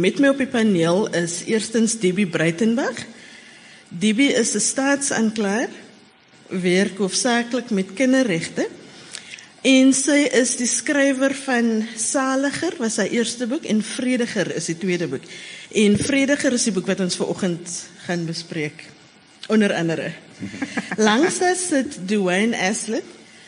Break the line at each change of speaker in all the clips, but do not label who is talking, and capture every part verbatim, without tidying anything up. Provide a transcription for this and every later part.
met my op die paneel is eerstens Debbie Breitenberg. Debbie is 'n staatsaanklaer, werk hoofsaaklik met kinderregte. En sy is die skrywer van Saliger, was sy eerste boek, en Vrediger is die tweede boek. En Vrediger is die boek wat ons vanoggend gaan bespreek, onder andere. Langs haar sit Dwayne Aslett.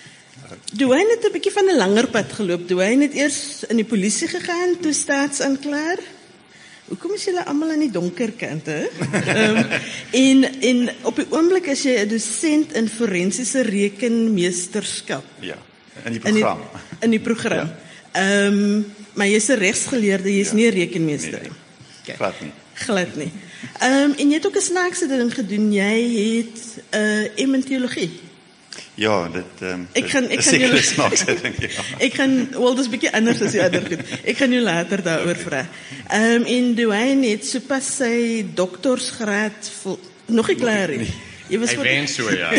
Dwayne het 'n bietjie van 'n langer pad geloop. Dwayne het eers in die polisie gegaan, toe staatsaanklaer. Hoekom is julle almal aan die donker kant, hè? um, en, en op die oomblik is jy 'n dosent in forensiese rekenmeesterskap.
Ja, in die program.
In die, in die program. Ja. Um, maar jy is 'n regsgeleerde, jy is ja. nie 'n rekenmeester nie.
Nee, glad nie.
Glad nie. Um, en jy het ook 'n snaakse ding gedoen. Jy het 'n uh, M in teologie.
Ja, dit um,
ek gaan ek gaan
julle snaakse ding. Ja.
Ek gaan wel dis bietjie anders as die ander goed. Ek gaan jou later daaroor vra. Ehm um, en Dwayne het sopas sy doktorsgraad vol, nog nie klaar nie.
Jy was wat wens so ja.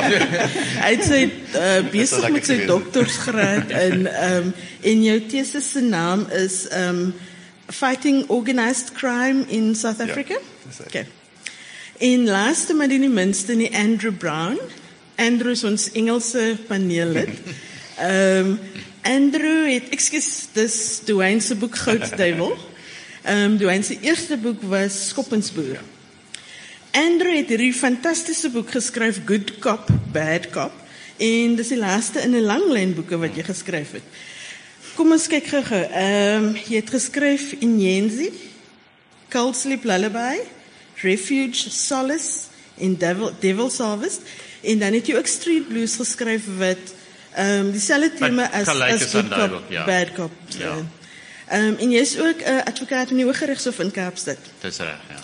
Hy het sy uh, besig met sy doktorsgraad in ehm um, en jou tesis se naam is ehm um, Fighting Organized Crime in South Africa. Ja, okay. En laaste maar nie minste nie Andrew Brown. Andrew is ons Engelse paneellid. Um, Andrew het, ekskuus, dis Dwayne se boek Goudduiwel. Um, Dwayne se eerste boek was Skoppensboer. Andrew het hierdie fantastiese boek geskryf, Good Cop, Bad Cop. En dis die laaste in 'n langlyn boeke wat jy geskryf het. Kom ons kyk gou-gou. Um, jy het geskryf Inyenzi, Cold Sleep Lullaby, Refuge, Solace en Devil, Devil's Harvest. En dan het jy ook Street Blues geskryf wat um, dieselfde tema as, as Good Cop, ja. Bad Cop. Ja. Um, en jy is ook 'n uh, advokaat in die Hooggeregshof in Kaapstad.
Dis reg, ja.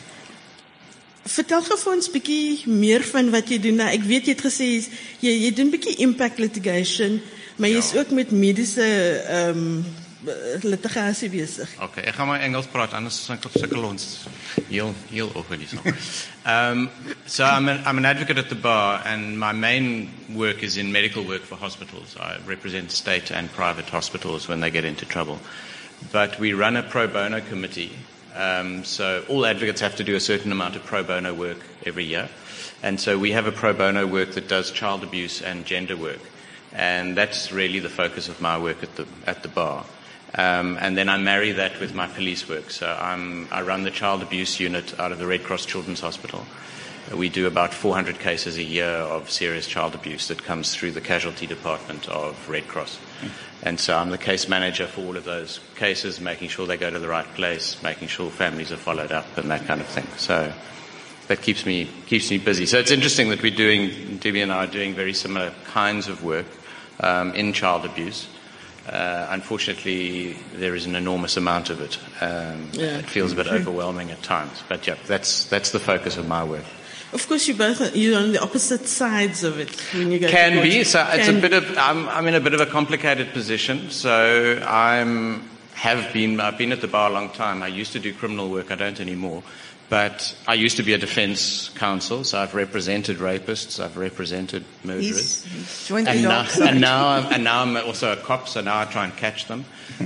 Vertel gou vir ons bietjie meer van wat jy doen. Nou, ek weet jy het gesê jy jy doen bietjie impact litigation, maar jy is ja. ook met mediese um, litigasie besig.
Okay, ek gaan maar Engels praat, anders sukkel ons heel heel oor die saak. Um, so I'm an, I'm an advocate at the bar, and my main work is in medical work for hospitals. I represent state and private hospitals when they get into trouble. But we run a pro bono committee, um, so all advocates have to do a certain amount of pro bono work every year. And so we have a pro bono work that does child abuse and gender work. And that's really the focus of my work at the at the bar. Um, and then I marry that with my police work. So I'm, I run the child abuse unit out of the Red Cross Children's Hospital. We do about four hundred cases a year of serious child abuse that comes through the casualty department of Red Cross. Mm. And so I'm the case manager for all of those cases, making sure they go to the right place, making sure families are followed up and that kind of thing. So that keeps me, keeps me busy. So it's interesting that we're doing, Debbie and I are doing very similar kinds of work um, in child abuse. Uh, unfortunately, there is an enormous amount of it. Um, yeah. It feels a bit overwhelming at times, but yeah, that's that's the focus of my work.
Of course, you both are, you're on the opposite sides of it when you go.
Can
to
be. So
Can
it's a bit of. I'm I'm in a bit of a complicated position. So I'm have been. I've been at the bar a long time. I used to do criminal work. I don't anymore. But I used to be a defense counsel, so I've represented rapists, I've represented murderers.
He's joined the
and, now,
dogs.
and, now I'm, and now I'm also a cop, so now I try and catch them.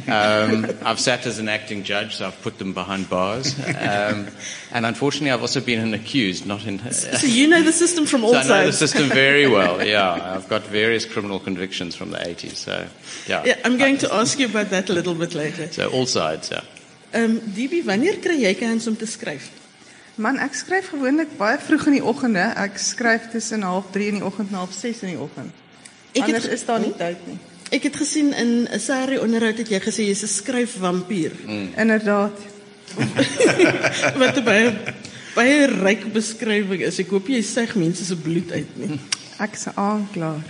Um, I've sat as an acting judge, so I've put them behind bars. Um, and unfortunately, I've also been an accused, not in...
So you know the system from all
so
sides.
I know the system very well, yeah. I've got various criminal convictions from the eighties, so yeah.
Yeah, I'm going to ask you about that a little bit later.
So all sides, yeah.
Um, Debbie, wanneer kry jy kans om te skryf?
Man, ek skryf gewoonlik baie vroeg in die oggende. Ek skryf tussen half drie in die oggend en half ses in die oggend. Anders is daar nie tyd nie.
Ek het gesien in 'n serie onderhoud het jy gesê jy's 'n skryfvampier.
Mm. Inderdaad.
Wat 'n baie baie ryk beskrywing is. Ek hoop jy suig mense se bloed uit nie.
Ek se aanklaer.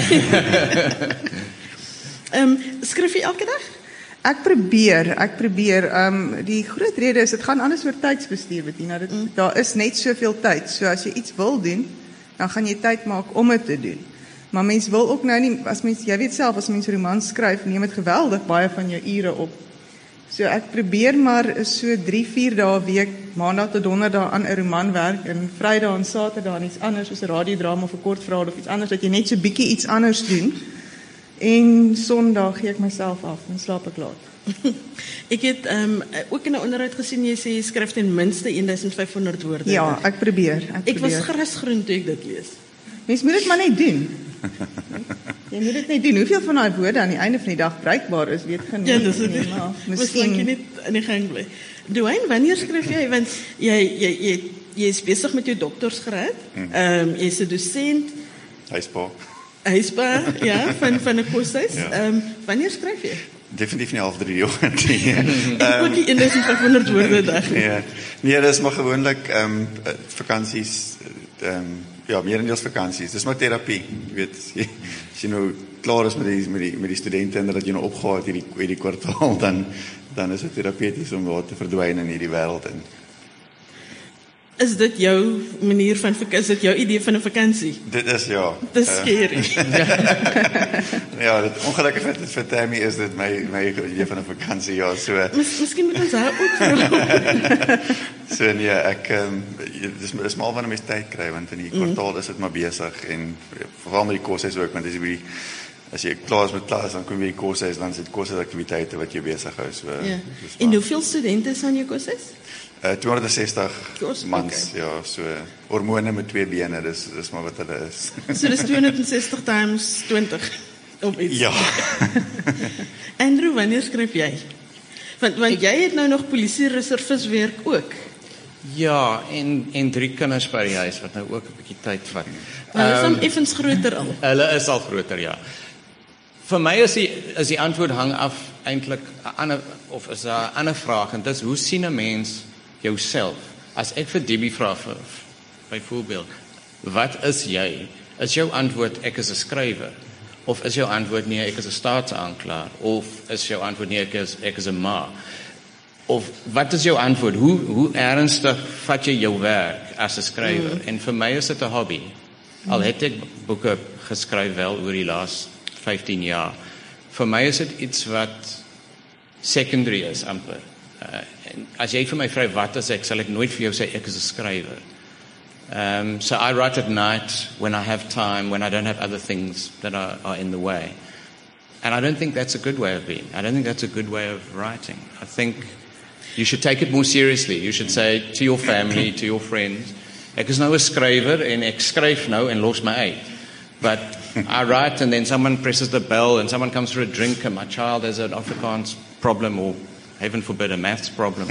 Ehm um, skryf jy elke dag?
Ek probeer, ek probeer. Um, die groot rede is, dit gaan alles oor tydsbestuur, Bettina. Dit, mm. Daar is net soveel tyd. So as jy iets wil doen, dan gaan jy tyd maak om dit te doen. Maar mens wil ook nou nie, as mens, jy weet self, as mens 'n roman skryf, neem dit geweldig baie van jou ure op. So ek probeer maar so drie, vier dae 'n week, maandag tot donderdag aan 'n roman werk, en Vrydag en Saterdag iets anders, soos 'n radiodrama of 'n kortverhaal of iets anders, dat jy net so bietjie iets anders doen. En Sondag gee ek myself af en slaap ek laat.
Ek het um, ook in 'n onderhoud gesien, jy sê jy skryf ten minste eenduisend vyfhonderd woorde.
Ja, ek probeer. Ek,
Ek was
probeer.
grasgroen toe ek dit lees.
Mens moet dit maar net doen. Jy moet dit net doen. Hoeveel van daai woorde aan die einde van die dag bruikbaar is, weet geen
Ja,
mens
dis
nie,
dit.
maar
Miskien jy
Miskien
net in die gang bly. Dwayne, wanneer skryf jy? Want jy jy jy jy is besig met jou doktorsgraad. Ehm um, jy's 'n dosent,
Huispa.
huispa, ja, van van 'n koshuis. Ehm
Ja.
um, wanneer skryf jy?
Definitief nie half drie die oggend nie.
Ek ook die eenduisend vyfhonderd woorde 'n dag.
Ja. Nee, dis maar gewoonlik ehm um, vakansies ehm um, ja, meerendeels vakansies. Dis maar terapie. Jy weet, as jy, as jy nou klaar is met die met die met die studente en dat jy nou opgehaal het hierdie hierdie kwartaal, dan dan is dit terapeuties om daar te verdwyn in hierdie wêreld en
Is dit jou manier van vak- is dit jou idee van 'n vakansie?
dit is ja.
Dis
eh,
scary.
Ja, dit ongelukkig vir vir Tammy is dit my my idee van 'n vakansie, ja, so
Mis, miskien moet ons haar ook vra.
so nee, ek ehm um, dis dis maar wanneer mens tyd kry, want in die kwartaal is dit maar besig en veral met die koshuis ook, want as jy by die as jy klaar is met klas, dan kom jy by die koshuis, dan is dit koshuisaktiwiteite wat jou besig hou, so
Ja.
dis
En
maar-
hoeveel studente is aan jou koshuis?
Uh, tweehonderdsestig
Kos,
mans,
okay.
ja, so hormone met twee bene, dis dis maar wat hulle is.
So dis tweehonderdsestig times twintig of iets.
Ja.
Andrew, wanneer skryf jy? Want want jy het nou nog polisie reservis werk ook.
Ja, en en drie kinders by die huis wat nou ook 'n bietjie tyd vat.
Maar dis
Ehm,
um, effens groter al.
Hulle is al groter, ja. Vir my is die is die antwoord hang af eintlik 'n ander of is daar 'n ander vraag en dit is hoe sien 'n mens jouself? As ek vir Debbie vra vir byvoorbeeld, wat is jy? Is jou antwoord ek is 'n skrywer? Of is jou antwoord nee, ek is 'n staatsaanklaer? Of is jou antwoord nee, ek is ek is 'n ma? Of wat is jou antwoord? Hoe hoe ernstig vat jy jou werk as 'n skrywer? Mm. En vir my is dit 'n hobby. Al het ek boeke geskryf wel oor die laaste vyftien jaar. Vir my is dit iets wat secondary is amper. Uh, en as jy vir my vra wat is ek, sal ek nooit vir jou sê ek is 'n skrywer. Um, so I write at night when I have time, when I don't have other things that are, are in the way. And I don't think that's a good way of being. I don't think that's a good way of writing. I think you should take it more seriously. You should say to your family, to your friends, ek is nou 'n skrywer en ek skryf nou en los my uit. But I write and then someone presses the bell and someone comes for a drink and my child has an Afrikaans problem or heaven forbid a maths problem.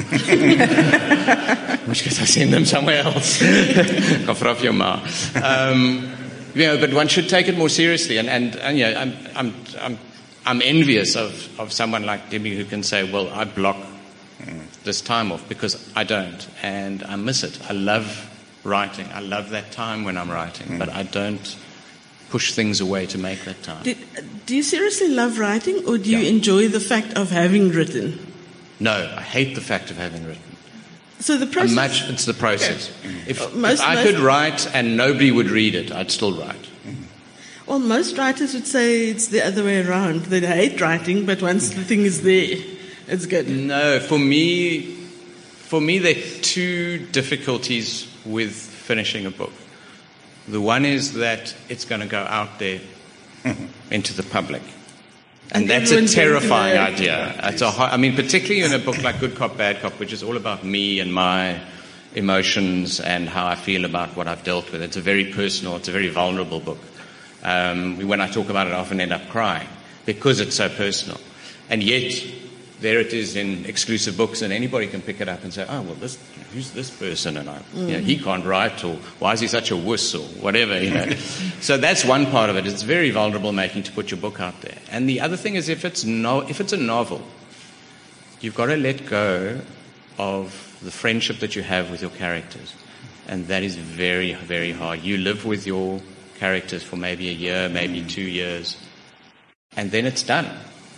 In which case I send them somewhere else. Kan vra vir jou ma. Um, you know, but one should take it more seriously and, and, and yeah, I'm, I'm, I'm, I'm envious of, of someone like Debbie who can say, well, I block this time off because I don't and I miss it. I love writing. I love that time when I'm writing, mm. but I don't push things away to make that time.
Did, do you seriously love writing or do you
Yeah.
enjoy the fact of having written?
No, I hate the fact of having written.
So the
I'm
process
much, it's the process. If,
Uh, most-
if I
most-
could write and nobody would read it, I'd still write.
Well, most writers would say it's the other way around. They hate writing, but once the thing is there, it's good.
No, for me, for me, there are two difficulties with finishing a book. The one is that it's going to go out there into the public. And,
And
that's a
everyone's going to
terrifying
know.
idea. It's a, ho- I mean, particularly in a book like Good Cop, Bad Cop, which is all about me and my emotions and how I feel about what I've dealt with. It's a very personal, it's a very vulnerable book. Um, when I talk about it, I often end up crying because it's so personal. And yet, there it is in exclusive books, and anybody can pick it up and say, oh, well, this, who's this person? And I, you know, he can't write, or why is he such a wuss, or whatever, you know. So that's one part of it. It's very vulnerable making to put your book out there. And the other thing is if it's, no, if it's a novel, you've got to let go of the friendship that you have with your characters. And that is very, very hard. You live with your characters for maybe a year, maybe two years, and then it's done.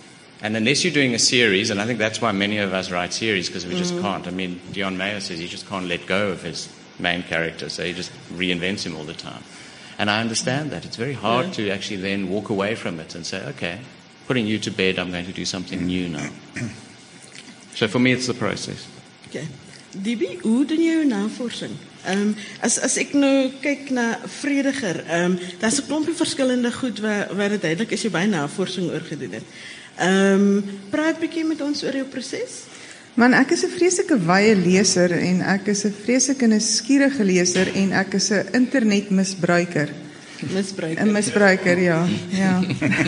And unless you're doing a series, and I think that's why many of us write series, because we just can't. I mean, Dion Mayer says he just can't let go of his main character, so he just reinvents him all the time. And I understand that. It's very hard
Yeah.
to actually then walk away from it and say, okay, putting you to bed, I'm going to do something new now. So for me, it's the process.
Okay. Diebi, hoe doen jy jou navorsing? Um, as, as ek nou kyk na Vrediger, um, daar is 'n klompie verskillende goed waar, waar het duidelik is jy baie navorsing oor gedoen het. Um, praat bietjie met ons oor jou proses.
Man, ek is 'n vreeslike wye leser en ek is 'n vreeslike nuuskierige leser en ek is 'n internetmisbruiker.
Misbruiker.
'n Misbruiker, ja. Ja.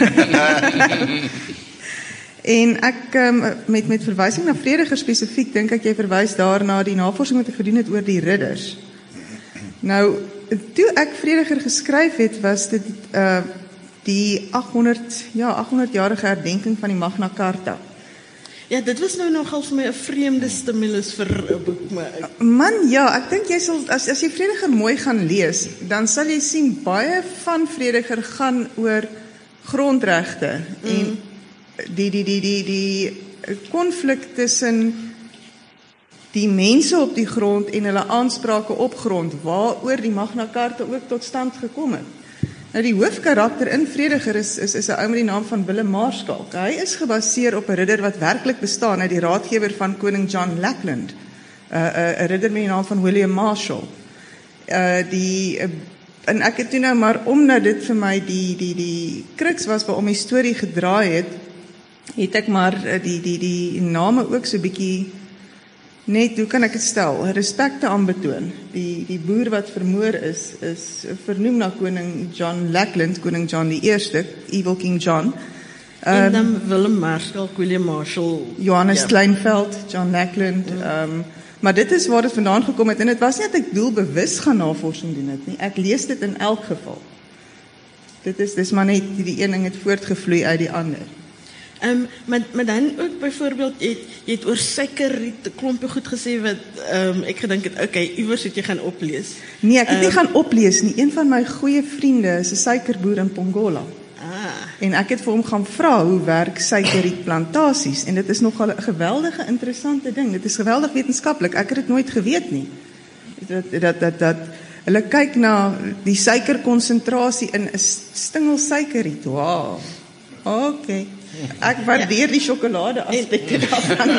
En ek um, met met verwysing na Vrediger spesifiek dink ek jy verwys daar na die navorsing wat ek gedoen het oor die ridders. Nou, toe ek Vrediger geskryf het, was dit uh die achthonderd ja, agthonderd-jarige herdenking van die Magna Carta.
Ja, dit was nou nogal vir my 'n vreemde stimulus vir 'n boek, maar ek...
Man, ja, ek dink jy sal as as jy Vrediger mooi gaan lees, dan sal jy sien baie van Vrediger gaan oor grondregte mm. en die die die die die konflik tussen die mense op die grond en hulle aansprake op grond waaroor die Magna Carta ook tot stand gekom het. Nou die hoofkarakter in Vrediger is is is 'n ou met die naam van Willem Maarschalk. Hy is gebaseer op 'n ridder wat werklik bestaan, uit die raadgewer van koning John Lackland. 'n uh, 'n ridder met die naam van William Marshall. Uh die uh, en ek het toe nou maar omdat dit vir my die die die kruks was waarom die storie gedraai het, het ek maar uh, die die die name ook so bietjie net, hoe kan ek dit stel, respek te aanbetoon. Die die boer wat vermoor is, is vernoem na koning John Lackland, koning John die Eerste, Evil King John. Um,
En dan Willem Maarschalk, William Marshall.
Johannes
ja.
Kleinveld, John Lackland. Ja. Um, maar dit is waar dit vandaan gekom het, en dit was nie dat ek doelbewus gaan navorsing doen het nie. Ek lees dit in elk geval. Dit is, dis maar net, die een ding het voortgevloei uit die ander.
Um, maar, maar dan ook bijvoorbeeld, jy het, jy het oor suikerriet 'n klompie goed gesê wat um, ek gedink het, okay, iewers het jy gaan oplees.
Nee, ek het um, nie gaan oplees nie. Een van my goeie vriende is 'n suikerboer in Pongola.
Ah.
En ek het vir hom gaan vra hoe werk suikerrietplantasies, en dit is nogal 'n geweldige interessante ding. Dit is geweldig wetenskaplik. Ek het dit nooit geweet nie. Dat dat dat dat hulle kyk na die suikerkonsentrasie in 'n stingel suikerriet. Wow. Okay. Ek waardeer die sjokolade aspekte daarvan.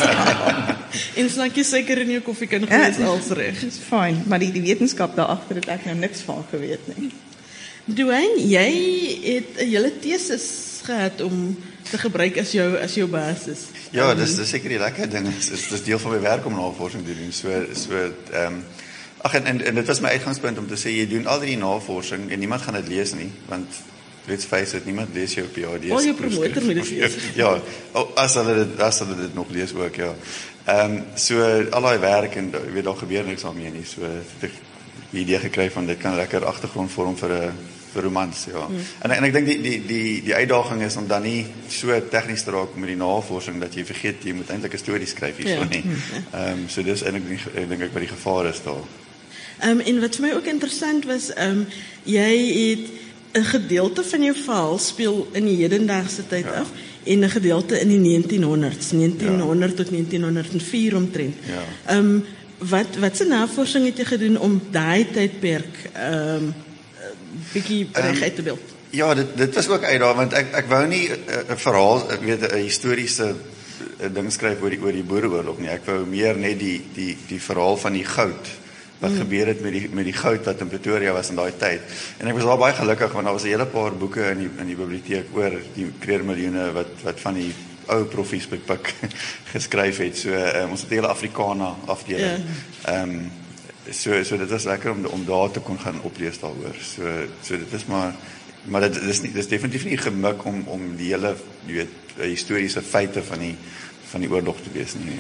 En solank jy suiker in jou koffie kan gee, is alles reg.
Dis fyn, maar die, die wetenskap daar agter het ek nou niks van geweet nie.
Dwayne, jy het 'n hele tesis gehad om te gebruik as jou as jou basis.
Ja, dis dis seker die lekker ding. Dis dis, dis deel van my werk om navorsing te doen. So so ehm um, ag en, en en dit was my uitgangspunt om te sê jy doen al die navorsing en niemand gaan dit lees nie, want let's face it, niemand lees jou P H D.
Al jou promotor moet dit lees.
Ja, as hulle dit as hulle dit nog lees ook, ja. Ehm um, so al daai werk en jy weet daar gebeur niks daarmee nie. So het ek die idee gekry van dit kan lekker agtergrond vorm vir 'n vir romans, ja. Hmm. En en ek dink die die die die uitdaging is om dan nie so tegnies te raak met die navorsing dat jy vergeet jy moet eintlik 'n storie skryf hierso ja. nie. Ehm um, so dis eintlik ek dink ek wat die gevaar is daar.
Ehm um, en wat vir my ook interessant was, ehm um, jy het 'n gedeelte van jou verhaal speel in die hedendaagse tyd ja. af en 'n gedeelte in die negentienhonderd's, negentienhonderd ja. tot negentien honderd vier omtrent.
Ja.
Ehm um, wat wat se navorsing het jy gedoen om daai tydperk ehm um, bietjie reg uit te beeld?
Um, ja, dit dit was ook uitdagend want ek ek wou nie 'n uh, verhaal, ek weet 'n historiese uh, ding skryf oor die oor die Boereoorlog nie. Ek wou meer net die die die verhaal van die goud. Wat hmm. gebeur het met die met die goud wat in Pretoria was in daai tyd. En ek was daar baie gelukkig want daar was 'n hele paar boeke in die in die biblioteek oor die kreermiljoene wat wat van die ou profies bepik geskryf het. So um, ons het 'n hele Afrikaner afdeling. Ehm yeah. um, so so dit was lekker om om daar te kon gaan oplees daaroor. So so dit is maar maar dit is nie dis definitief nie gemik om om die hele jy weet historiese feite van die van die oorlog te lees nie.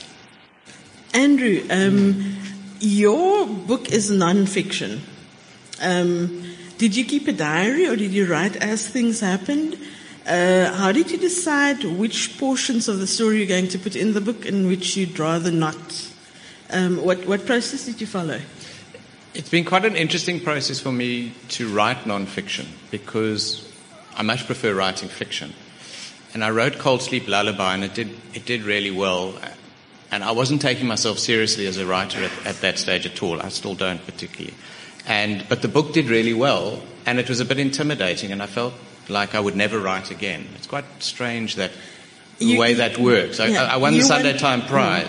Andrew, um your book is non-fiction. Um, did you keep a diary or did you write as things happened? Uh, how did you decide which portions of the story you're going to put in the book and which you'd rather not? Um, what, what process did you follow?
It's been quite an interesting process for me to write non-fiction because I much prefer writing fiction. And I wrote Cold Sleep Lullaby and it did, it did really well. And I wasn't taking myself seriously as a writer at, at that stage at all. I still don't particularly. And, but the book did really well, and it was a bit intimidating, and I felt like I would never write again. It's quite strange that the
you,
way that works. I,
yeah,
I won the Sunday
went,
Time Prize,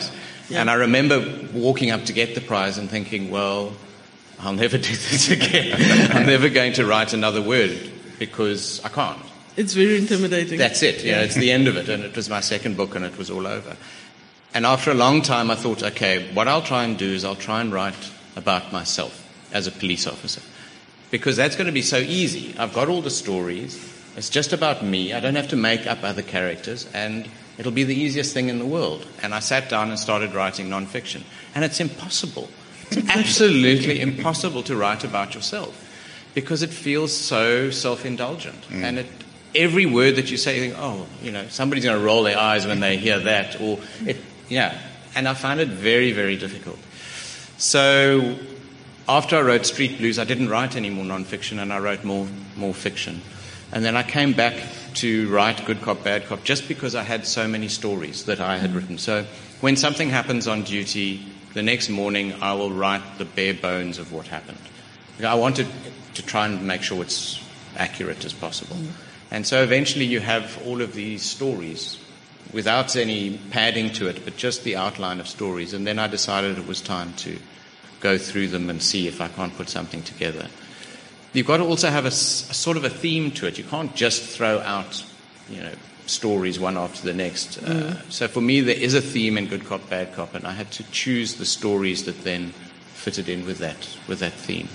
Yeah.
And I remember walking up to get the prize and thinking, well, I'll never do this again. I'm never going to write another word because I can't.
It's very intimidating.
That's it. Yeah, it's the end of it. And it was my second book and it was all over. And after a long time, I thought, okay, what I'll try and do is I'll try and write about myself as a police officer. Because that's going to be so easy. I've got all the stories. It's just about me. I don't have to make up other characters. And it'll be the easiest thing in the world. And I sat down and started writing nonfiction. And it's impossible. It's absolutely impossible to write about yourself. Because it feels so self-indulgent. Mm. And it, every word that you say, you think, oh, you know, somebody's going to roll their eyes when they hear that. Or, it, yeah. And I found it very, very difficult. So after I wrote Street Blues, I didn't write any more nonfiction, and I wrote more, more fiction. And then I came back to write Good Cop, Bad Cop, just because I had so many stories that I had written. So when something happens on duty, the next morning I will write the bare bones of what happened. I wanted to try and make sure it's accurate as possible. Mm. And so eventually you have all of these stories without any padding to it, but just the outline of stories. And then I decided it was time to go through them and see if I can't put something together. You've got to also have a, a sort of a theme to it. You can't just throw out, you know, stories one after the next. Mm. Uh, so for me, there is a theme in Good Cop, Bad Cop, and I had to choose the stories that then fitted in with that, with that theme.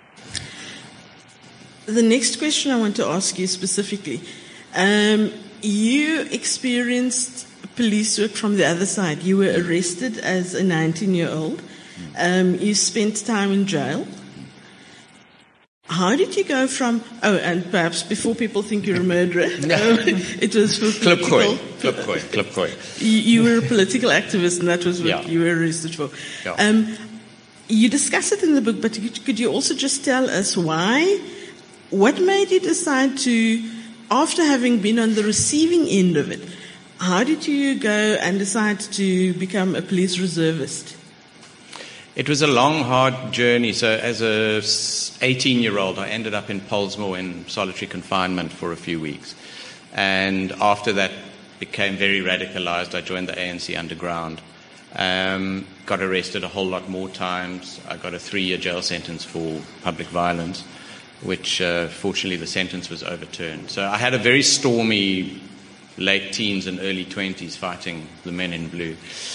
The next question I want to ask you specifically, um, you experienced police work from the other side. You were arrested as a nineteen-year-old. Um, you spent time in jail. How did you go from, oh, and perhaps before people think you're a murderer, um, it was for political...
Klipkooi, Klipkooi.
You, you were a political activist, and that was what
yeah.
you were arrested for.
Yeah.
Um, you discuss it in the book, but could you also just tell us why, what made you decide to, after having been on the receiving end of it, how did you go and decide to become a police reservist?
It was a long, hard journey. So as a eighteen-year-old, I ended up in Pollsmoor in solitary confinement for a few weeks. And after that, became very radicalized. I joined the A N C underground. Um, got arrested a whole lot more times. I got a three-year jail sentence for public violence, which uh, fortunately the sentence was overturned. So I had a very stormy late teens and early twenties fighting the men in blue.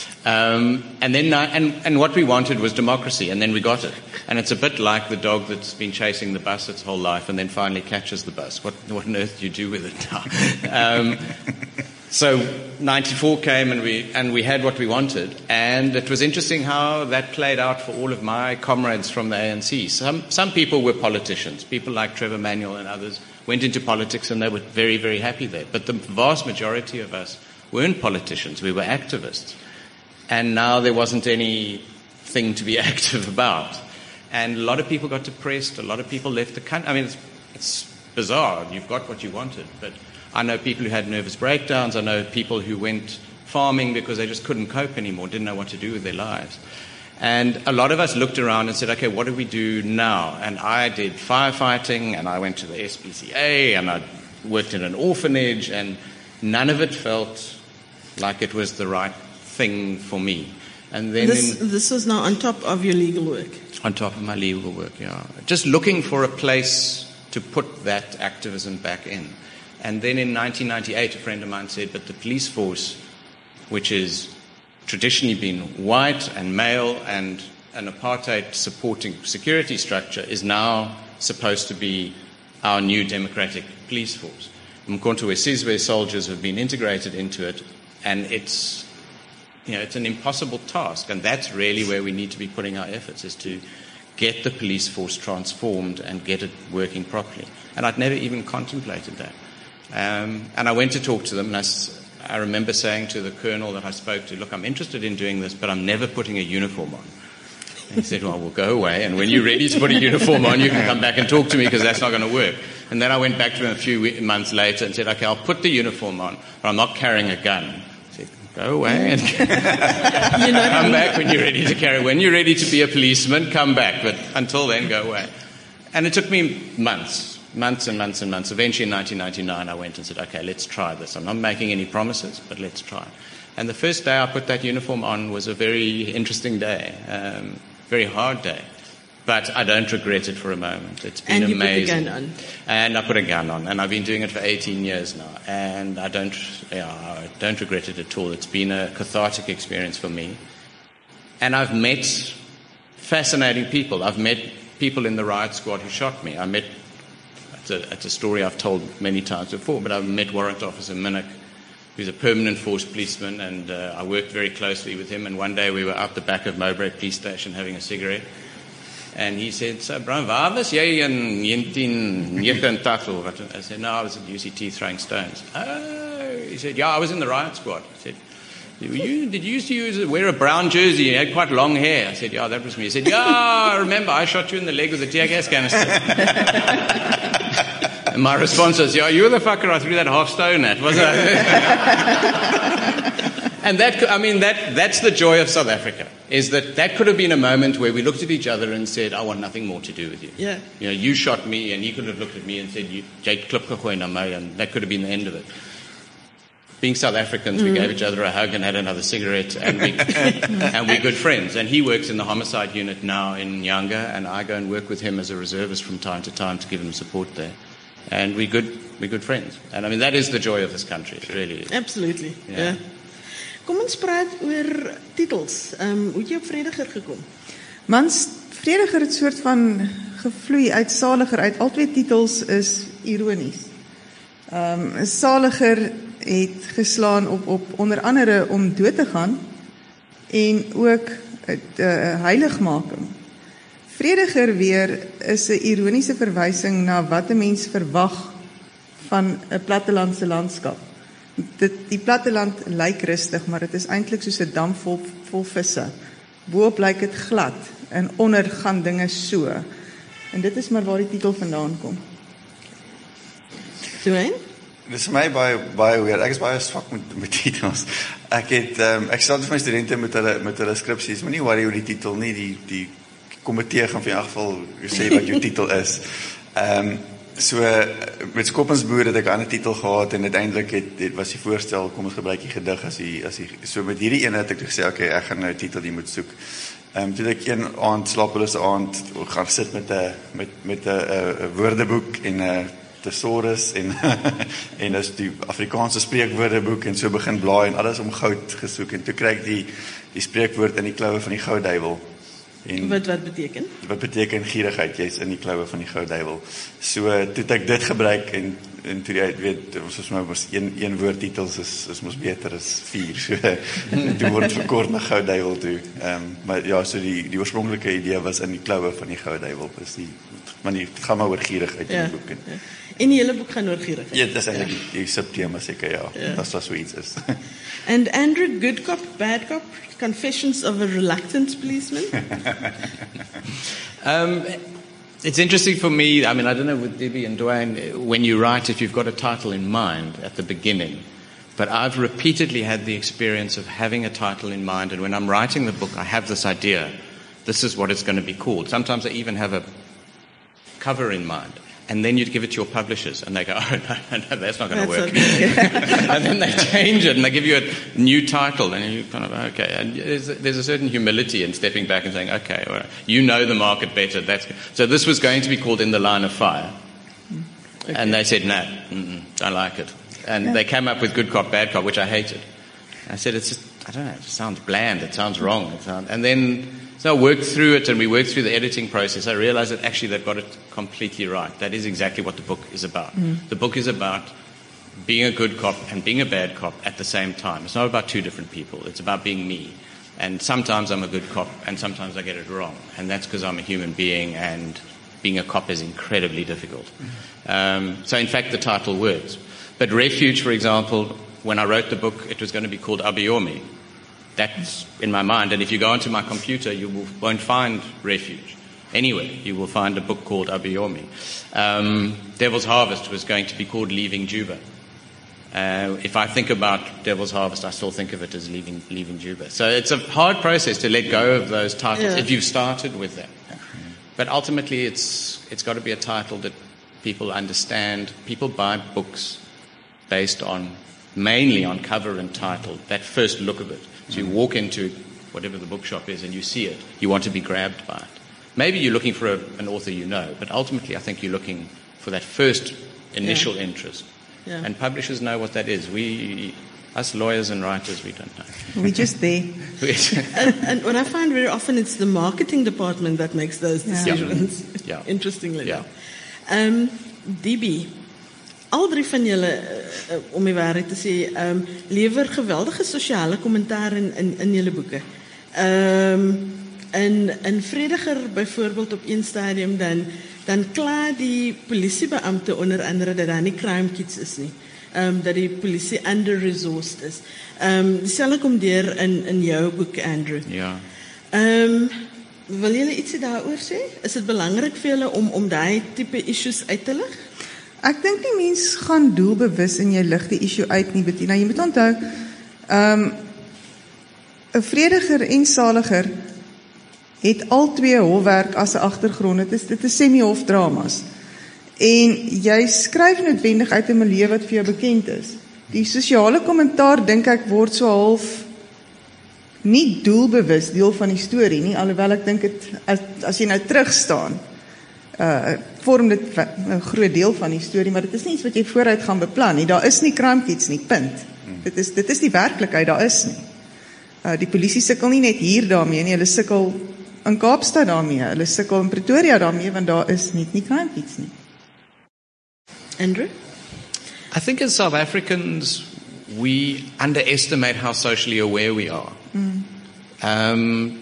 Um, and then, uh, and, and what we wanted was democracy, and then we got it. And it's a bit like the dog that's been chasing the bus its whole life and then finally catches the bus. What, what on earth do you do with it now? um, so ninety-four came and we, and we had what we wanted. And it was interesting how that played out for all of my comrades from the A N C. Some, some people were politicians. People like Trevor Manuel and others went into politics and they were very, very happy there. But the vast majority of us weren't politicians. We were activists. And now there wasn't anything to be active about. And a lot of people got depressed. A lot of people left the country. I mean, it's, it's bizarre. You've got what you wanted. But I know people who had nervous breakdowns. I know people who went farming because they just couldn't cope anymore, didn't know what to do with their lives. And a lot of us looked around and said, okay, what do we do now? And I did firefighting, and I went to the S P C A, and I worked in an orphanage, and none of it felt like it was the right thing for me. And then
this,
in,
this was now on top of your legal work?
On top of my legal work, yeah. Just looking for a place to put that activism back in. And then in nineteen ninety-eight, a friend of mine said, but the police force, which is traditionally been white and male and an apartheid supporting security structure, is now supposed to be our new democratic police force. Mkhonto we Sizwe soldiers have been integrated into it, and it's, you know, it's an impossible task, and that's really where we need to be putting our efforts, is to get the police force transformed and get it working properly. And I'd never even contemplated that. Um, and I went to talk to them, and I, I remember saying to the colonel that I spoke to, look, I'm interested in doing this, but I'm never putting a uniform on. And he said, well, we'll go away, and when you're ready to put a uniform on, you can come back and talk to me, because that's not going to work. And then I went back to him a few months later and said, okay, I'll put the uniform on, but I'm not carrying a gun. He said, go away and come back when you're ready to carry. When you're ready to be a policeman, come back, but until then, go away. And it took me months. Months and months and months. Eventually in nineteen ninety-nine I went and said, okay, let's try this. I'm not making any promises, but let's try. And the first day I put that uniform on was a very interesting day, um, very hard day. But I don't regret it for a moment. It's been
and you
amazing.
Put a gun on.
And I put a gun on, and I've been doing it for eighteen years now. And I don't, yeah, I don't regret it at all. It's been a cathartic experience for me. And I've met fascinating people. I've met people in the riot squad who shot me. I met, it's a, it's a story I've told many times before, but I've met Warrant Officer Minnick, who's a permanent force policeman, and uh, I worked very closely with him. And one day we were out the back of Mowbray Police Station having a cigarette. And he said, so, Brian, waar was jy in nineteen ninety-eight? I said, no, I was at U C T throwing stones. Oh, he said, yeah, I was in the riot squad. I said, you, did you used to use, wear a brown jersey? You had quite long hair. I said, yeah, that was me. He said, yeah, I remember, I shot you in the leg with a tear gas canister. And my response was, yeah, you were the fucker I threw that half stone at, wasn't I? And that, I mean, that, that's the joy of South Africa, is that that could have been a moment where we looked at each other and said, I want nothing more to do with you.
Yeah.
You know, you shot me, and he could have looked at me and said, you, Jake klip gegooi na my, and that could have been the end of it. Being South Africans, mm. we gave each other a hug and had another cigarette, and, we, and we're good friends. And he works in the homicide unit now in Nyanga, and I go and work with him as a reservist from time to time to give him support there. And we're good, we're good friends. And I mean, that is the joy of this country, it really is.
Absolutely,
yeah.
yeah. Kom ons praat oor titels. Um, hoe het jy op Vrediger gekom?
Mans, Vrediger het soort van gevloei uit Saliger uit. Al twee titels is ironies. Um, Saliger het geslaan op, op onder andere om dood te gaan en ook uh, heiligmaking. Vrediger weer is 'n ironiese verwysing na wat 'n mens verwag van 'n plattelandse landskap. Dit, die platteland lyk rustig, maar dit is eintlik soos 'n dam vol, vol visse. Boop lyk dit glad en onder gaan dinge so. En dit is maar waar die titel vandaan kom.
Dwayne?
Dis vir my baie baie weird. Ek is baie swak met met titels. Ek het um, ek sê vir my studente met hulle met hulle skripsies, moenie worry oor die titel nie. Die die komitee gaan vir in elk geval sê wat jou titel is. Ehm um, So met Skoppingsboer het ek 'n ander titel gehad en uiteindelik het dit was die voorstel kom ons gebruik die gedig as die as die so met hierdie een het ek gesê okay, ek gaan nou 'n titel die moet soek. Ehm um, toe ek een aand slapelose aand gaan sit met 'n met met 'n woordeboek en 'n thesaurus en en is die Afrikaanse spreekwoordeboek en so begin blaai en alles om goud gesoek en toe kry ek die die spreekwoord in die kloue van die gouduiwel. En
wat wat beteken?
Wat beteken gierigheid? Jy's in die kloue van die gouduiwel. So toe het ek dit gebruik en en toe jy weet ons is maar een een woord titels is is mos beter as vier. So toe word verkort na gouduiwel toe. Ehm um, maar ja, so die die oorspronklike idee was in die kloue van die gouduiwel. Dis die maar nie dit gaan maar oor gierigheid in die boek. En,
ja. En die hele boek gaan oor gierigheid.
Ja, dis eintlik die, die subtema seker ja. ja. Dat was so iets is.
And Andrew, good cop, bad cop, Confessions of a Reluctant Policeman.
um, it's interesting for me. I mean, I don't know with Debbie and Dwayne, when you write, if you've got a title in mind at the beginning. But I've repeatedly had the experience of having a title in mind, and when I'm writing the book, I have this idea. This is what it's going to be called. Sometimes I even have a cover in mind. And then you'd give it to your publishers, and they go, oh, no, no, that's not going to work. And then they change it, and they give you a new title, and you kind of, okay. And there's a, there's a certain humility in stepping back and saying, okay, well, you know the market better. That's good. So this was going to be called In the Line of Fire. Okay. And they said, no, mm-mm, don't like it. And yeah. They came up with Good Cop, Bad Cop, which I hated. I said, it's just, I don't know, it sounds bland, it sounds wrong. It sounds, and then... So I worked through it and we worked through the editing process. I realized that actually they've got it completely right. That is exactly what the book is about. Mm. The book is about being a good cop and being a bad cop at the same time. It's not about two different people. It's about being me. And sometimes I'm a good cop and sometimes I get it wrong. And that's because I'm a human being and being a cop is incredibly difficult. Mm. Um, so in fact the title works. But Refuge, for example, when I wrote the book, it was going to be called Abayomi. That's in my mind. And if you go onto my computer, you will, won't find Refuge anywhere. You will find a book called Abayomi. Um, Devil's Harvest was going to be called Leaving Juba. Uh, if I think about Devil's Harvest, I still think of it as Leaving, leaving Juba. So it's a hard process to let go of those titles yeah. if you've started with them. But ultimately, it's it's got to be a title that people understand. People buy books based on mainly on cover and title, that first look of it. So you walk into whatever the bookshop is and you see it, you want to be grabbed by it. Maybe you're looking for a, an author you know, but ultimately I think you're looking for that first initial yeah. interest.
Yeah.
And publishers know what that is. We, us lawyers and writers, we don't know.
We're just there.
and, and what I find very often, it's the marketing department that makes those decisions.
Yeah. Yeah.
Interestingly.
Yeah.
Um, D B, al drie van julle, uh, om die waarheid te sê, um, lewer geweldige sosiale kommentaar in, in, in julle boeke. Um, in, in Vrediger, bijvoorbeeld op een stadium, dan, dan klaar die politiebeamte onder andere dat daar nie crime kits is nie. Um, dat die polisie under-resourced is. Um, dieselfde kom deur in, in jou boek, Andrew.
Ja.
Um, wil julle ietsie daaroor sê? Is dit belangrik vir julle om, om daai tipe issues uit te lig?
Ek dink die mens gaan doelbewus en jy lig die issue uit nie, Bettina. Jy moet onthou, um, 'n vrediger en saliger het al twee hofwerk as 'n agtergrond. Dit is dit is semi-hofdramas. En jy skryf noodwendig uit 'n milieu wat vir jou bekend is. Die sosiale kommentaar dink ek word so half nie doelbewus deel van die storie nie, alhoewel ek dink dit as, as jy nou terug staan, uh vorm dit 'n groot deel van die storie, maar dit is nie iets wat jy vooruit gaan beplan nie. Daar is nie crime kits nie, punt. Dit is dit is die werklikheid, daar is nie. Uh die polisie sukkel nie net hier daarmee nie, hulle sukkel in Kaapstad daarmee, hulle sukkel in Pretoria daarmee, want daar is net nie crime kits nie.
Andrew?
I think as South Africans, we underestimate how socially aware we are.
Mm.
Um,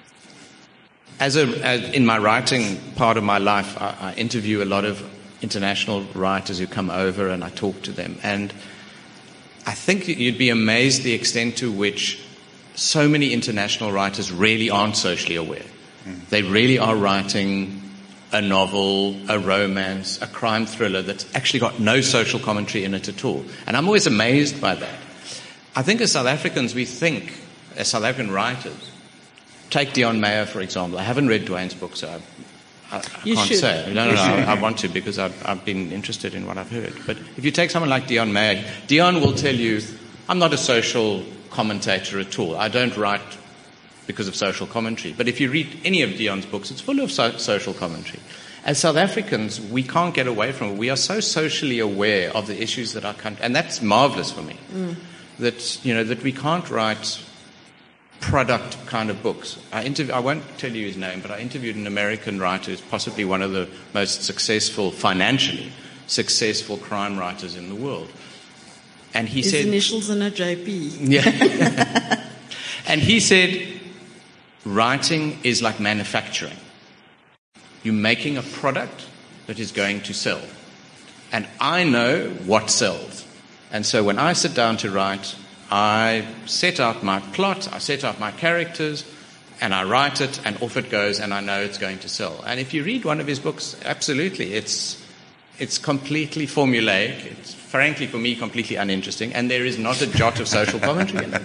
as a, as in my writing part of my life, I, I interview a lot of international writers who come over and I talk to them. And I think you'd be amazed the extent to which so many international writers really aren't socially aware. Mm. They really are writing a novel, a romance, a crime thriller that's actually got no social commentary in it at all. And I'm always amazed by that. I think as South Africans, we think, as South African writers, take Dion Meyer, for example. I haven't read Dwayne's book, so I, I, I can't
should.
say. No, no, no, I, I want to because I've, I've been interested in what I've heard. But if you take someone like Dion Meyer, Dion will tell you, I'm not a social commentator at all. I don't write because of social commentary. But if you read any of Dion's books, it's full of so- social commentary. As South Africans, we can't get away from it. We are so socially aware of the issues that our country, and that's marvelous for me, mm. that, you know, that we can't write product kind of books. I, interv- I won't tell you his name, but I interviewed an American writer who's possibly one of the most successful, financially successful crime writers in the world. And he
his
said...
His initials are not J P.
Yeah. And he said, writing is like manufacturing. You're making a product that is going to sell. And I know what sells. And so when I sit down to write, I set out my plot, I set out my characters, and I write it, and off it goes, and I know it's going to sell. And if you read one of his books, absolutely, it's it's completely formulaic. It's, frankly, for me, completely uninteresting, and there is not a jot of social commentary in it.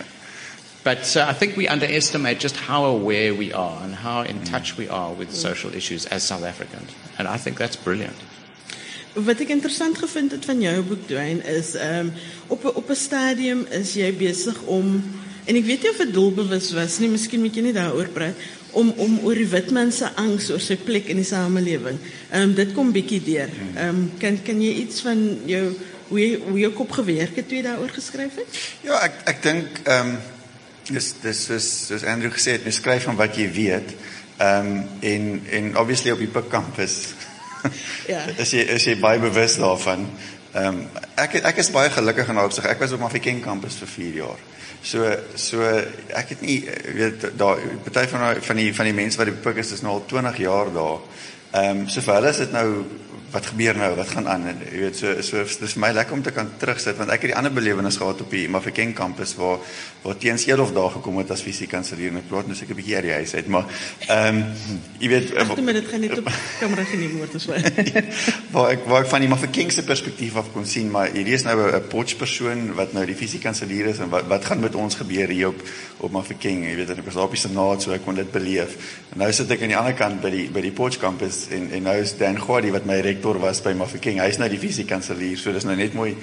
But uh, I think we underestimate just how aware we are and how in touch we are with social issues as South Africans. And I think that's brilliant.
Wat ek interessant gevind het van jou boek, Dwayne, is um, op 'n op 'n stadium is jy besig om, en ek weet nie of dit doelbewus was nie, miskien moet jy nie daaroor praat, om om oor die wit man se angs oor sy plek in die samelewing. Um, dit kom bietjie deur. Um, kan kan jy iets van jou hoe jy, hoe jou kop gewerk het toe jy daaroor geskryf het?
Ja, ek ek dink ehm um, dis dis soos soos Andrew gesê het, jy skryf van wat jy weet. Ehm um, en en obviously op die Pik kampus. Ja. Is jy is jy baie bewus daarvan. Ehm um, ek ek is baie gelukkig in daardie opsig. Ek was op Mafeking kampus vir vier jaar. So so ek het nie weet daar party van die, van die van die mense wat die Pik is is nou al twintig jaar daar. Ehm um, so vir hulle is dit nou wat gebeur nou, wat gaan aan, en jy weet, so, so dis vir my lekker om te kan terugsit, want ek het die ander belewenis gehad op die Mafeking kampus, waar, waar teens Elof daar gekom het as fisiekanselier, en ek praat nou seker 'n bietjie uit die huis uit, maar, ehm, um, jy weet...
Agter my, dit gaan net op kamera geneem word, as wel.
waar, ek, waar ek van die Mafekingse perspektief af kon sien, maar hierdie is nou 'n Potch-persoon, wat nou die fisiekanselier is, en wat, wat gaan met ons gebeur hier op, op Mafeking, jy weet, en ek was daar op die senaat, so ek kon dit beleef, en nou sit ek aan die ander kant, by die, by die Potch kampus, en, en nou is Dan Gwadi, wat my rektor was by Mafeking, hy is nou die fisiekanselier, so dis nou net mooi,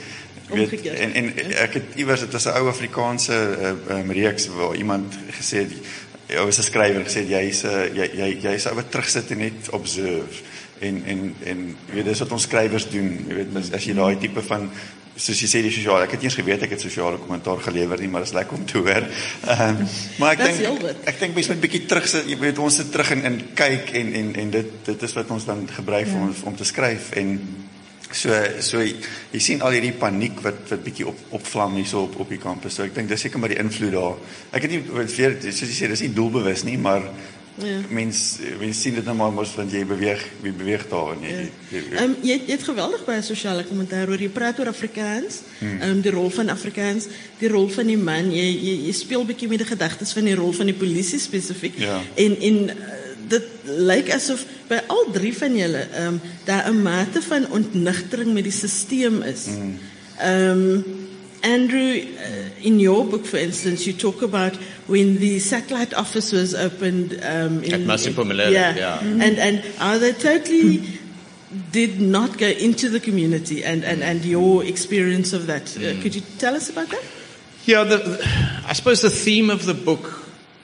Weet, en, en ek het iewers, het was 'n ou Afrikaanse uh, um, reeks waar iemand gesê het, hy was 'n skrywer gesê jy's uh, jy jy jy sou wat terugsit en net observe en en en jy weet dis wat ons skrywers doen, jy weet as, as jy daai tipe van soos jy sê die sosiale, ek het nie eens geweet ek het sosiale kommentaar gelewer nie, maar dit is lekker om te hoor. Um, maar ek dink ek dink mens moet 'n bietjie terugsit, jy weet ons sit terug en, en kyk en en en dit dit is wat ons dan gebruik ja. om om te skryf en so so jy sien al hierdie paniek wat wat bietjie op opvlam hierso op op die kampus. So ek dink dis seker maar die invloed daar. Ek het nie weer soos jy sê dis nie doelbewus nie, maar ja. mens mens sien dit nou maar mos want jy beweeg jy beweeg daar en jy
ja.
jy, jy,
um, jy, jy het geweldig baie sosiale kommentaar oor jy praat oor Afrikaans, hmm. um, die rol van Afrikaans, die rol van die man, jy jy, jy speel bietjie met die gedagtes van die rol van die polisie spesifiek
ja.
en en dit lyk asof by al drie van julle um, daar 'n mate van ontnigtering met die stelsel is. Mm. Um, Andrew, uh, in your book, for instance, you talk about when the satellite office was opened um, in,
at Masiphumelele,
yeah,
yeah.
Mm-hmm. and and how they totally did not go into the community, and and and your experience of that. Mm. Uh, could you tell us about that?
Yeah, the, the, I suppose the theme of the book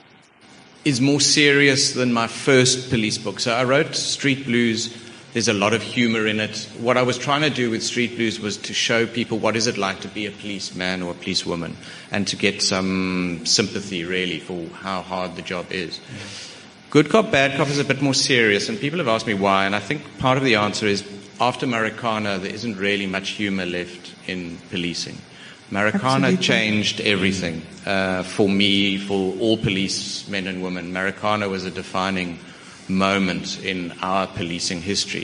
is more serious than my first police book. So I wrote Street Blues. There's a lot of humor in it. What I was trying to do with Street Blues was to show people what is it like to be a policeman or a policewoman and to get some sympathy really for how hard the job is. Good Cop, Bad Cop is a bit more serious, and people have asked me why, and I think part of the answer is after Marikana there isn't really much humor left in policing. Marikana Absolutely. changed everything uh, for me, for all police men and women. Marikana was a defining moment in our policing history.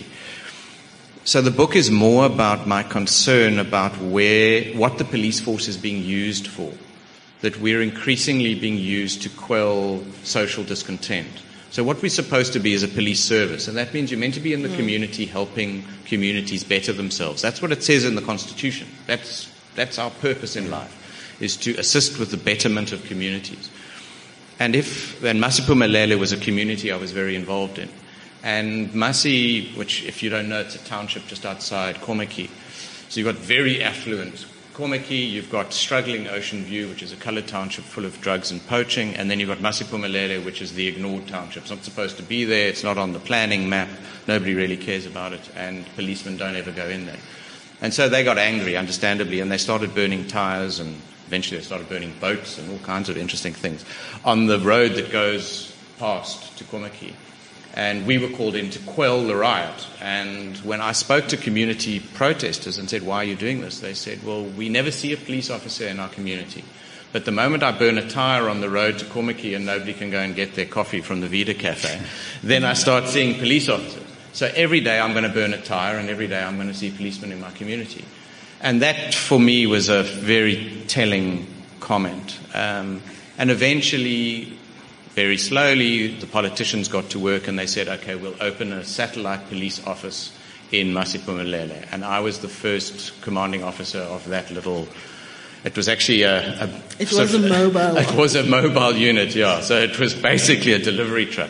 So the book is more about my concern about where, what the police force is being used for, that we're increasingly being used to quell social discontent. So what we're supposed to be is a police service, and that means you're meant to be in the mm. community helping communities better themselves. That's what it says in the Constitution. That's That's our purpose in life, is to assist with the betterment of communities. And if, then Masiphumelele was a community I was very involved in. And Masi, which if you don't know, it's a township just outside Kommetjie. So you've got very affluent Kommetjie, you've got struggling Ocean View, which is a coloured township full of drugs and poaching, and then you've got Masiphumelele, which is the ignored township. It's not supposed to be there, it's not on the planning map, nobody really cares about it, and policemen don't ever go in there. And so they got angry, understandably, and they started burning tyres, and eventually they started burning boats and all kinds of interesting things on the road that goes past to Kommetjie. And we were called in to quell the riot. And when I spoke to community protesters and said, why are you doing this? They said, well, we never see a police officer in our community. But the moment I burn a tyre on the road to Kommetjie and nobody can go and get their coffee from the Vida Cafe, then I start seeing police officers. So every day I'm going to burn a tyre and every day I'm going to see policemen in my community. And that, for me, was a very telling comment. Um, and eventually, very slowly, the politicians got to work and they said, okay, we'll open a satellite police office in Masiphumelele. And I was the first commanding officer of that little... It was actually a... a
it was a mobile.
It was a mobile unit, yeah. So it was basically a delivery truck.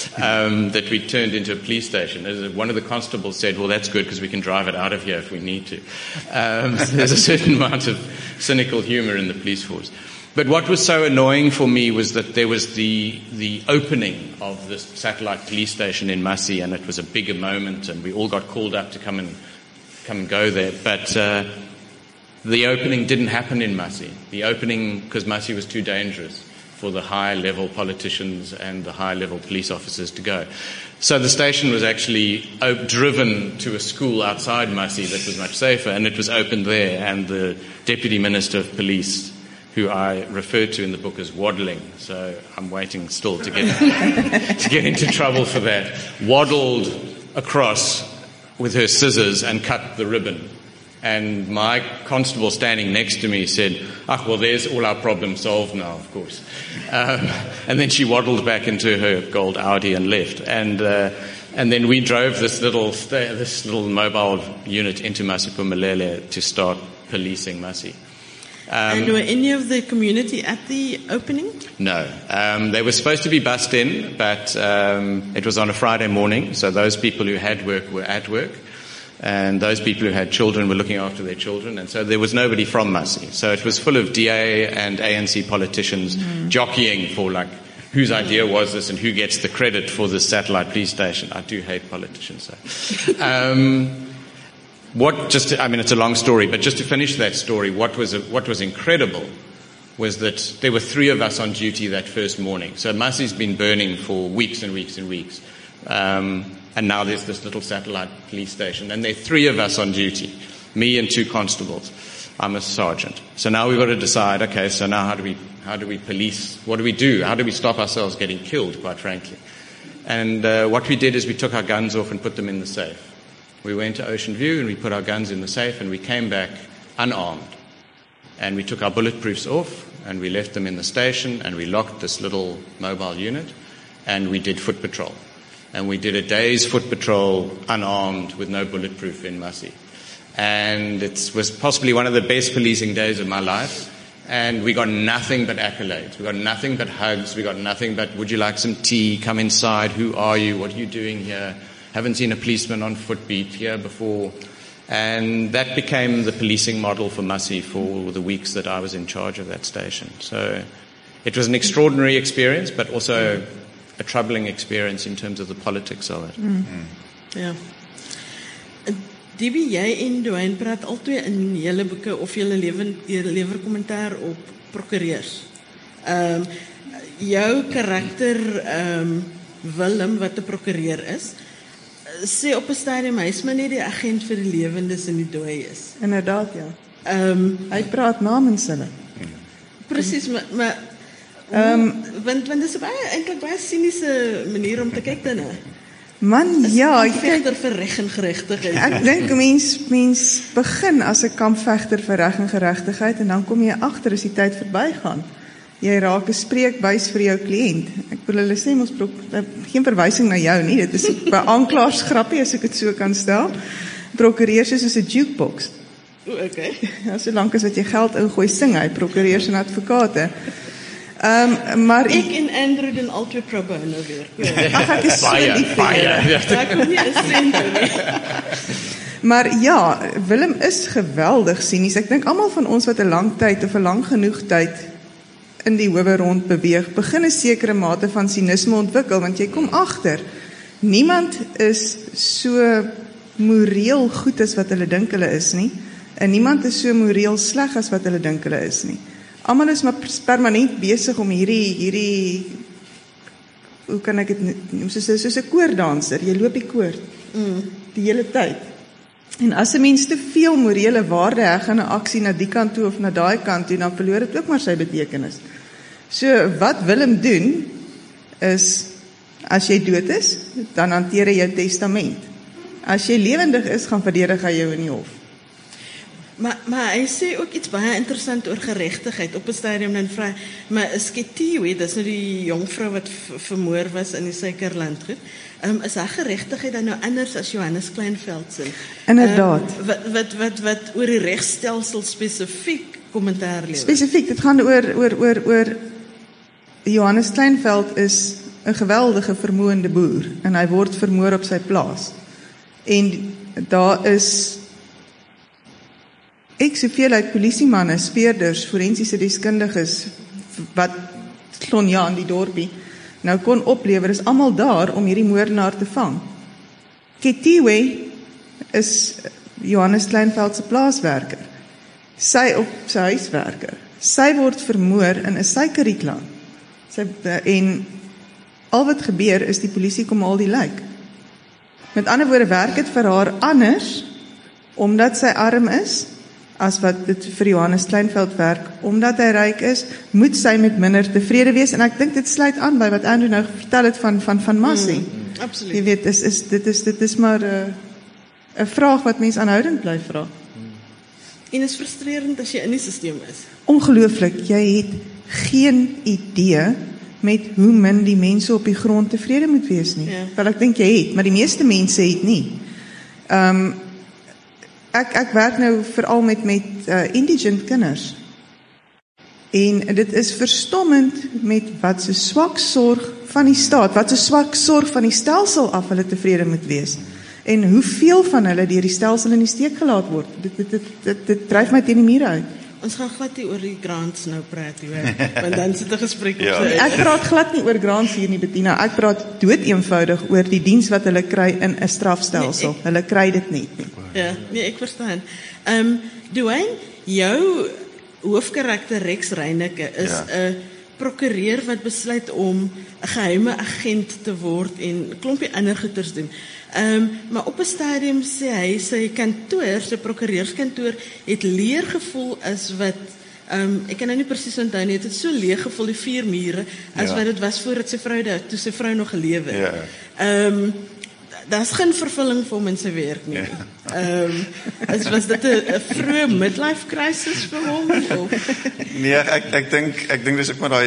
Um, that we turned into a police station. As one of the constables said, well, that's good because we can drive it out of here if we need to. Um, so there's a certain amount of cynical humor in the police force. But what was so annoying for me was that there was the the opening of this satellite police station in Masi, and it was a bigger moment, and we all got called up to come and come and go there. But uh, the opening didn't happen in Masi. The opening, because Masi was too dangerous for the high-level politicians and the high-level police officers to go. So the station was actually op- driven to a school outside Masi that was much safer, and it was opened there, and the Deputy Minister of Police, who I referred to in the book as waddling, so I'm waiting still to get to get into trouble for that, waddled across with her scissors and cut the ribbon. And my constable standing next to me said, ah, well, there's all our problems solved now, of course. Um, and then she waddled back into her gold Audi and left. And uh, and then we drove this little sta- this little mobile unit into Masiphumelele to start policing Masi. Um,
and were any of the community at the opening?
No. Um, they were supposed to be bussed in, but um, it was on a Friday morning, so those people who had work were at work. And those people who had children were looking after their children. And so there was nobody from Massey. So it was full of D A and A N C politicians mm. jockeying for like, whose idea was this and who gets the credit for this satellite police station. I do hate politicians. So. um, what just, to, I mean, it's a long story, but just to finish that story, what was, what was incredible was that there were three of us on duty that first morning. So Massey's been burning for weeks and weeks and weeks. Um, and now there's this little satellite police station. And there are three of us on duty, me and two constables. I'm a sergeant. So now we've got to decide, okay, so now how do we, how do we police, what do we do? How do we stop ourselves getting killed, quite frankly? And uh, what we did is we took our guns off and put them in the safe. We went to Ocean View and we put our guns in the safe and we came back unarmed. And we took our bulletproofs off and we left them in the station and we locked this little mobile unit and we did foot patrol. And we did a day's foot patrol unarmed with no bulletproof in Massey. And it was possibly one of the best policing days of my life. And we got nothing but accolades. We got nothing but hugs. We got nothing but, would you like some tea? Come inside. Who are you? What are you doing here? Haven't seen a policeman on footbeat here before. And that became the policing model for Massey for the weeks that I was in charge of that station. So it was an extraordinary experience, but also a troubling experience in terms of the politics of it.
Mm. Mm. Ja. D B, jy en Dwayne praat altyd in julle boeke of julle lewer kommentaar op prokureurs. Um, jou karakter um, Willem, wat 'n prokureur is, sê op 'n stadium hy is maar net die agent vir die lewendes en die dooies.
Inderdaad, ja.
Um,
hy praat namens hulle.
Presies, maar, maar um, want, want dit is baie, eintlik baie siniese manier om te kyk daarna.
Man, ja,
ek vegter vir reg en geregtigheid.
Ek dink mens mens begin as 'n kampvegter vir reg en geregtigheid en dan kom jy agter as die tyd verbygaan. Jy raak 'n spreekbuis vir jou kliënt. Ek wil hulle sê mos geen verwysing na jou nie. Dit is by aanklaers grappie as ek dit so kan stel. Prokureurs is soos 'n jukebox.
O, okay.
Ja, solank as wat jy geld ingooi, sing hy, prokureurs en advokate. Um, maar
ek en Andrew doen altyd pro bono weer.
Ag, ek is so lief vir julle.
Ek kom nie 'n sent nie.
Maar ja, Willem is geweldig sinies. Ek dink almal van ons wat 'n lang tyd of 'n lang genoeg tyd in die howe rond beweeg, begin 'n sekere mate van sinisme ontwikkel, want jy kom agter, niemand is so moreel goed as wat hulle dink hulle is nie, en niemand is so moreel sleg as wat hulle dink hulle is nie. Almal is maar permanent besig om hierdie, hierdie, hoe kan ek dit noem, soos, soos 'n koordanser, jy loop die koord, mm. die hele tyd. En as 'n mens te veel morele waarde heg aan 'n aksie na die kant toe of na daai kant toe, dan verloor dit ook maar sy betekenis. So, wat Willem doen, is, as jy dood is, dan hanteer hy jou testament. As jy lewendig is, gaan verdedig hy jou in die hof.
Maar, maar hy sê ook iets baie interessant oor geregtigheid. Op 'n stadium dan vra, maar is Ketiwe, dis nou die jong vrou wat vermoor was in die Suikerland goed, um, is haar geregtigheid dan nou anders as Johannes Kleinveld se?
Inderdaad.
Um, wat, wat, wat, wat oor die regstelsel spesifiek kommentaar lewer?
Spesifiek, dit gaan oor, oor, oor, oor Johannes Kleinveld is 'n geweldige vermoënde boer, en hy word vermoor op sy plaas. En daar is ek soveel uit polisiemanne, speerders, forensiese deskundiges, wat Klonja in die dorpie nou kon oplewer, is almal daar om hierdie moordenaar te vang. Ketiwe is Johannes Kleinveld se plaaswerker. Sy op sy huiswerker. Sy word vermoor in 'n suikerrietland. Sy en al wat gebeur is die polisie kom al die lijk. Met ander woorde werk dit vir haar anders omdat sy arm is as wat dit vir Johannes Kleinveld werk, omdat hy ryk is, moet sy met minder tevrede wees, en ek dink dit sluit aan by wat Andrew nou vertel het van, van, van Massey.
Mm, absoluut.
Jy weet, is, is, dit, is, dit is maar 'n uh, vraag wat mens aanhoudend bly vra.
Mm. En is frustrerend as jy in die stelsel is.
Ongelooflik, jy het geen idee met hoe min die mense op die grond tevrede moet wees nie. Ja. Wel, ek dink jy het, maar die meeste mense het nie. Um, Ek, ek werk nou veral met, met uh, indigent kinders. En dit is verstommend met wat so swak sorg van die staat, wat so swak sorg van die stelsel af hulle tevrede moet wees. En hoeveel van hulle deur die stelsel in die steek gelaat word. Dit dit dit dit, dit dryf my teen die mure uit.
Ons gaan glad nie oor die grants nou praat, hoor, want dan sit 'n gesprek op
Ja.
sy
Ek praat glad nie oor grants hier nie, Bettina. Ek praat dood eenvoudig oor die diens wat hulle kry in 'n strafstelsel.
Nee, ek-
Hulle kry dit net nie.
Ja, nee, ek verstaan. Ehm um, Dwayne, jou hoofkarakter Rex Reinecke is 'n
Ja.
prokureur wat besluit om 'n geheime agent te word en 'n klompie ander goeters doen. Ehm um, maar op 'n stadium sê hy sy kantoor, sy prokureurskantoor het leer gevoel as wat ehm um, ek kan nou nie presies onthou nie, dit het so leeg gevoel die vier mure as
Ja.
wat dit was voordat sy vrou daar toe sy vrou nog gelewe het.
Ja.
Ehm um, daar's geen vervulling vir hom in sy werk nie. Ehm um, is was dit 'n 'n vroeë midlife crisis vir hom of
Nee, ek ek dink ek dink dis ook maar daai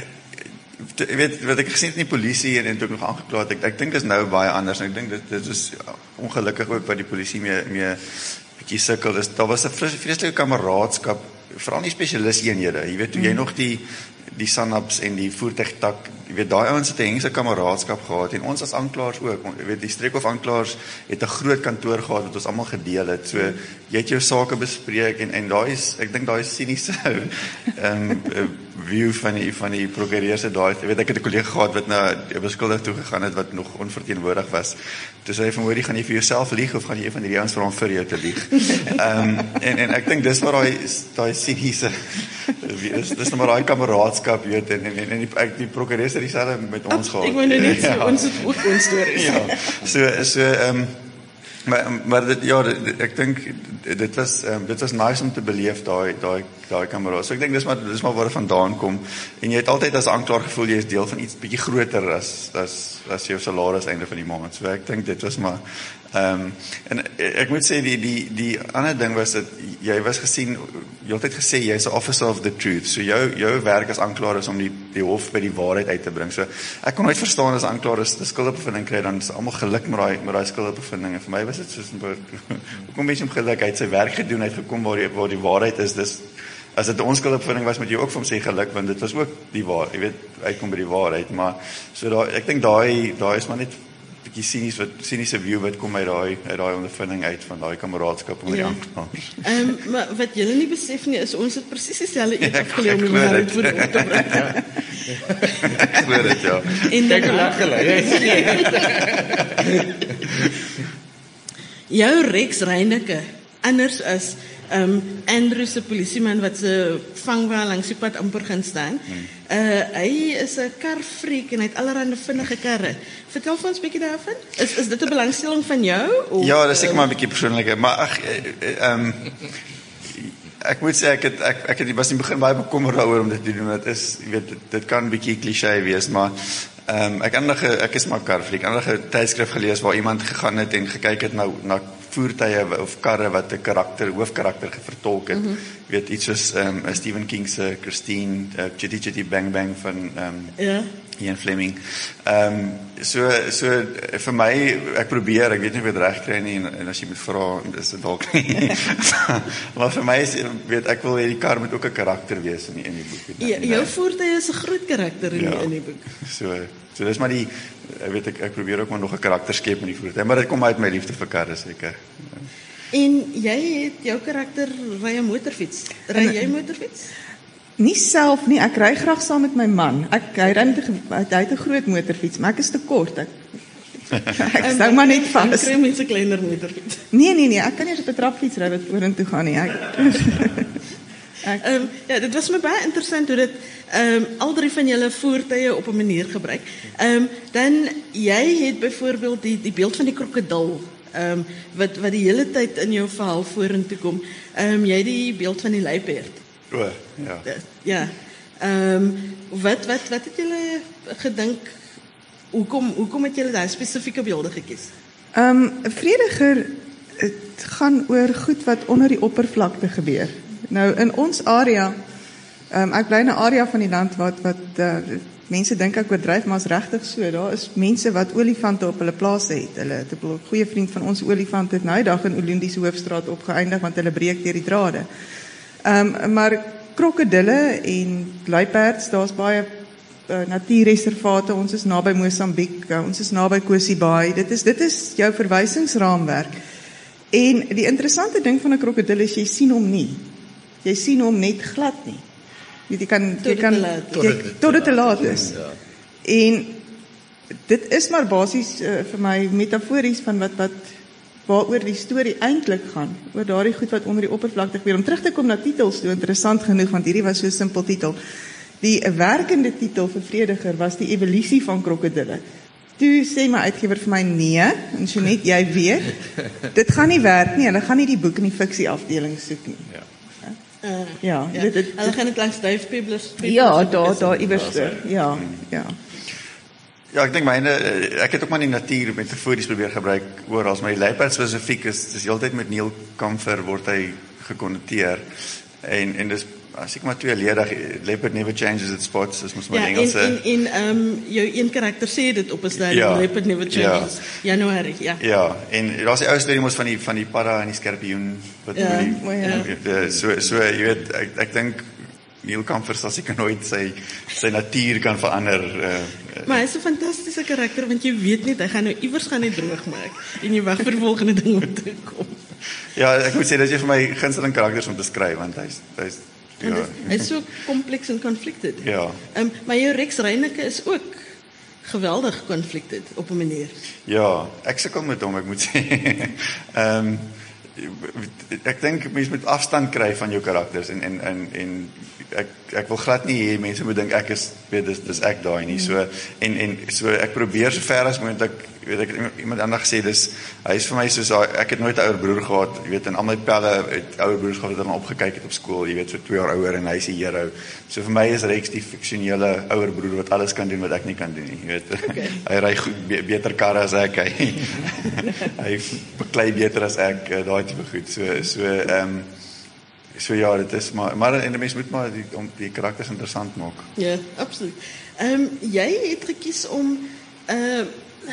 jy weet wat ek gesien het in die polisie en en toe ek nog aangekla het, ek ek dink dis nou baie anders en ek dink dit dit is ongelukkig ook wat die polisie mee mee bietjie sukkel is. Daar was 'n vres- vreeslike kameraadskap, veral in die spesialiseenhede. Jy weet toe jy nog die die SANAPs en die voertuigtak, jy weet daai ouens het 'n hengse kameraadskap gehad en ons as aanklaers ook. Jy weet die streekhof aanklaers het 'n groot kantoor gehad wat ons almal gedeel het. So jy het jou sake bespreek en en daai is ek dink daai is siniese ehm um, view van die van die prokureurs het daai, jy weet ek het 'n kollega gehad wat na 'n beskuldig toe gegaan het wat nog onverteenwoordig was. Toe sê hy van hoor jy gaan jy vir jouself lieg of gaan jy een van hierdie ouens vra om vir jou te lieg. Ehm um, en en ek dink dis waar daai daai siniese dis dis nou maar daai kameraadskap weet en en en die ek die prokureurs het dieselfde met ons gehad.
ek wou nou net sê
Ja.
ons het ook ons stories.
Ja, so so ehm um, maar maar dit ja dit, ek dink dit was um, dit was nice om te beleef daai daai daai kamera. So ek dink dis maar dis maar waar dit vandaan kom en jy het altyd as aanklaer gevoel jy is deel van iets bietjie groter as as as jou salaris einde van die maand. So ek dink dit was maar ehm um, en ek moet sê die die die ander ding was dat jy was gesien jy het altyd gesê jy's 'n officer of the truth. So jou jou werk as aanklaer is om die die hof by die waarheid uit te bring. So ek kon nooit verstaan as aanklaer is 'n skuldbevinding kry dan is almal geluk met daai met daai skuldbevindinge. Vir my was dit soos 'n hoekom mens hom geluk hy het sy werk gedoen, hy het gekom waar die waar die waarheid is. Dis as dit 'n onskuldbevinding was, moet jy ook vir hom sê geluk want dit was ook die waar, jy weet, uitkom by die waarheid, maar so daai ek dink daai daai is maar net bietjie sinies wat siniese view wat kom uit daai uit daai ondervinding uit van daai kameraadskap onder die
Ja.
aanklaers.
Ehm um, maar wat julle nie besef nie is ons het presies dieselfde iets
Ja,
afgeleer om
ek
die
hoor
waarheid
dit.
voor op te bring.
Ek hoor dit ja.
En
Kyk hoe
dan
lag hulle.
jou Rex Reinecke anders as ehm um, Andrew se polisieman wat se vangwa langs die pad amper gaan staan.
Hmm.
Uh hy is 'n karfreak en hy het allerlei vinnige karre. Vertel vir ons 'n bietjie daarvan. Is is dit 'n belangstelling van jou of
Ja, dis seker maar 'n bietjie persoonlik, maar ag ehm ek moet sê ek het ek ek het was in die begin baie bekommerd daaroor om dit te doen. Dit is jy weet dit, dit kan 'n bietjie klise wees, maar ehm um, ek het nog ek is maar karfreak. Ek het nog 'n tydskrif gelees waar iemand gegaan het en gekyk het nou na voertuie of karre wat 'n karakter, hoofkarakter vertolk het. Mm-hmm. Jy weet iets soos ehm um, Stephen King se Christine, uh, Chitty Chitty Bang Bang van ehm um,
ja.
Ian Fleming. Ehm um, so so vir my ek probeer, ek weet nie of ek dit reg kry nie en, en as jy moet vra is dit dalk nie. Maar vir my is weet ek wil hê die kar moet ook 'n karakter wees in die in die boek.
Ja, jou voertuig is 'n groot karakter in
Ja.
die in die boek.
So so dis maar die ek weet ek ek probeer ook maar nog 'n karakter skep in die voertuig, maar dit kom uit my liefde vir karre seker.
En jy het jou karakter ry 'n motorfiets. Ry jy motorfiets?
Nie self nie, ek ry graag saam met my man. Ek hy ry net 'n ge- hy het 'n groot motorfiets, maar ek is te kort. Ek ek sou maar net vas.
Kry mense kleiner motorfiets.
Nee nee nee, ek kan nie op 'n trapfiets ry wat vorentoe gaan nie. Ek
Ehm um, ja, dit was my baie interessant hoe dit ehm um, al drie van julle voertuie op 'n manier gebruik. Ehm um, dan jy het byvoorbeeld die die beeld van die krokodil ehm um, wat wat die hele tyd in jou verhaal vorentoe kom. Ehm um, jy het die beeld van die luiperd.
O, ja.
Uh, ja. Ehm um, wat wat wat het julle gedink hoekom hoekom het julle daai spesifieke beelde gekies?
Ehm um, 'n vrediger dit gaan oor goed wat onder die oppervlakte gebeur. Nou in ons area, ehm um, ek bly in 'n area van die land wat wat uh, mense dink ek oordryf, maar is regtig so. Daar is mense wat olifante op hulle plase het. Hulle het 'n goeie vriend van ons olifant het nou dag in Ulundi se hoofstraat opgeëindig want hulle breek deur die drade. Ehm um, maar krokodille en luiperds, daar's baie uh, natuurreservate, ons is naby Mosambiek, uh, ons is naby Kosibaai. Dit is dit is jou verwysingsraamwerk. En die interessante ding van 'n krokodil is jy sien hom nie. Jy sien hom net glad nie. Jy kan jy kan tot dit te laat is. Ja. En dit is maar basies uh, vir my metafories van wat wat waaroor die storie eintlik gaan, oor daardie goed wat onder die oppervlakte gebeur. Om terug te kom na titels toe, interessant genoeg, want hierdie was so 'n simpel titel. Die werkende titel vir Vrediger was die evolusie van krokodille. Toe sê my uitgewer vir my nee, en so net jy weet, dit gaan nie werk nie, hulle gaan nie die boek in die fiksie afdeling soek nie.
Ja.
Uh,
Ja,
ja.
dit, dit,
Hulle gaan dit langs Dave Peebles.
ja, daar daar iewers, ja, ja.
Ja, ek dink myne ek het ook maar die natuur metafories probeer gebruik oral, maar die luiperd spesifiek is dis heeltyd met Neil Kamfer word hy gekonnoteer. En en dis as ek maar tweeledig leopard never changes its spots, dis mos maar
Ja,
Engelse.
en en en um, jou een karakter sê dit op 'n stadium,
Ja,
leopard never changes. Januarie, ja.
Ja, en daar's die ou storie mos van die van die padda en die skorpioen wat
Ja,
die,
o ja.
die so so jy weet ek ek dink Neil Kamfer sal seker nooit sy sy natuur kan verander. Uh,
Maar hy is 'n fantastiese karakter want jy weet net hy gaan nou iewers gaan net droog maak en jy wag vir die volgende ding om te kom.
Ja, ek moet sê dis een van my gunsteling karakters om te skryf want hy's hy's
En
ja.
dit, hy is so kompleks en conflicted.
Ja.
Um, maar jou Rex Reineke is ook geweldig conflicted op 'n manier.
Ja, ek sukkel met hom, ek moet sê. Ehm um, ek dink mense moet afstand kry van jou karakters en en en en ek ek wil glad nie hê mense moet dink ek is weet dis dis ek daai nie. So en en so ek probeer so ver as moontlik, weet ek het iemand anders gesê dis hy is vir my soos ek het nooit 'n ouer broer gehad, jy weet en al my pelle het ouer broers gehad wat dan opgekyk het op skool, jy weet so twee jaar ouer en hy is 'n hero. So vir my is Rex die fiksionele ouer broer wat alles kan doen wat ek nie kan doen nie, jy weet. Okay. Hy ry goed be, beter karre as ek, hy hy beklei beter as ek, daai tipe goed. So so ehm um, so ja, dit is maar maar en die mens moet maar die om die karakters interessant maak.
Ja, absoluut. Ehm um, jy het gekies om uh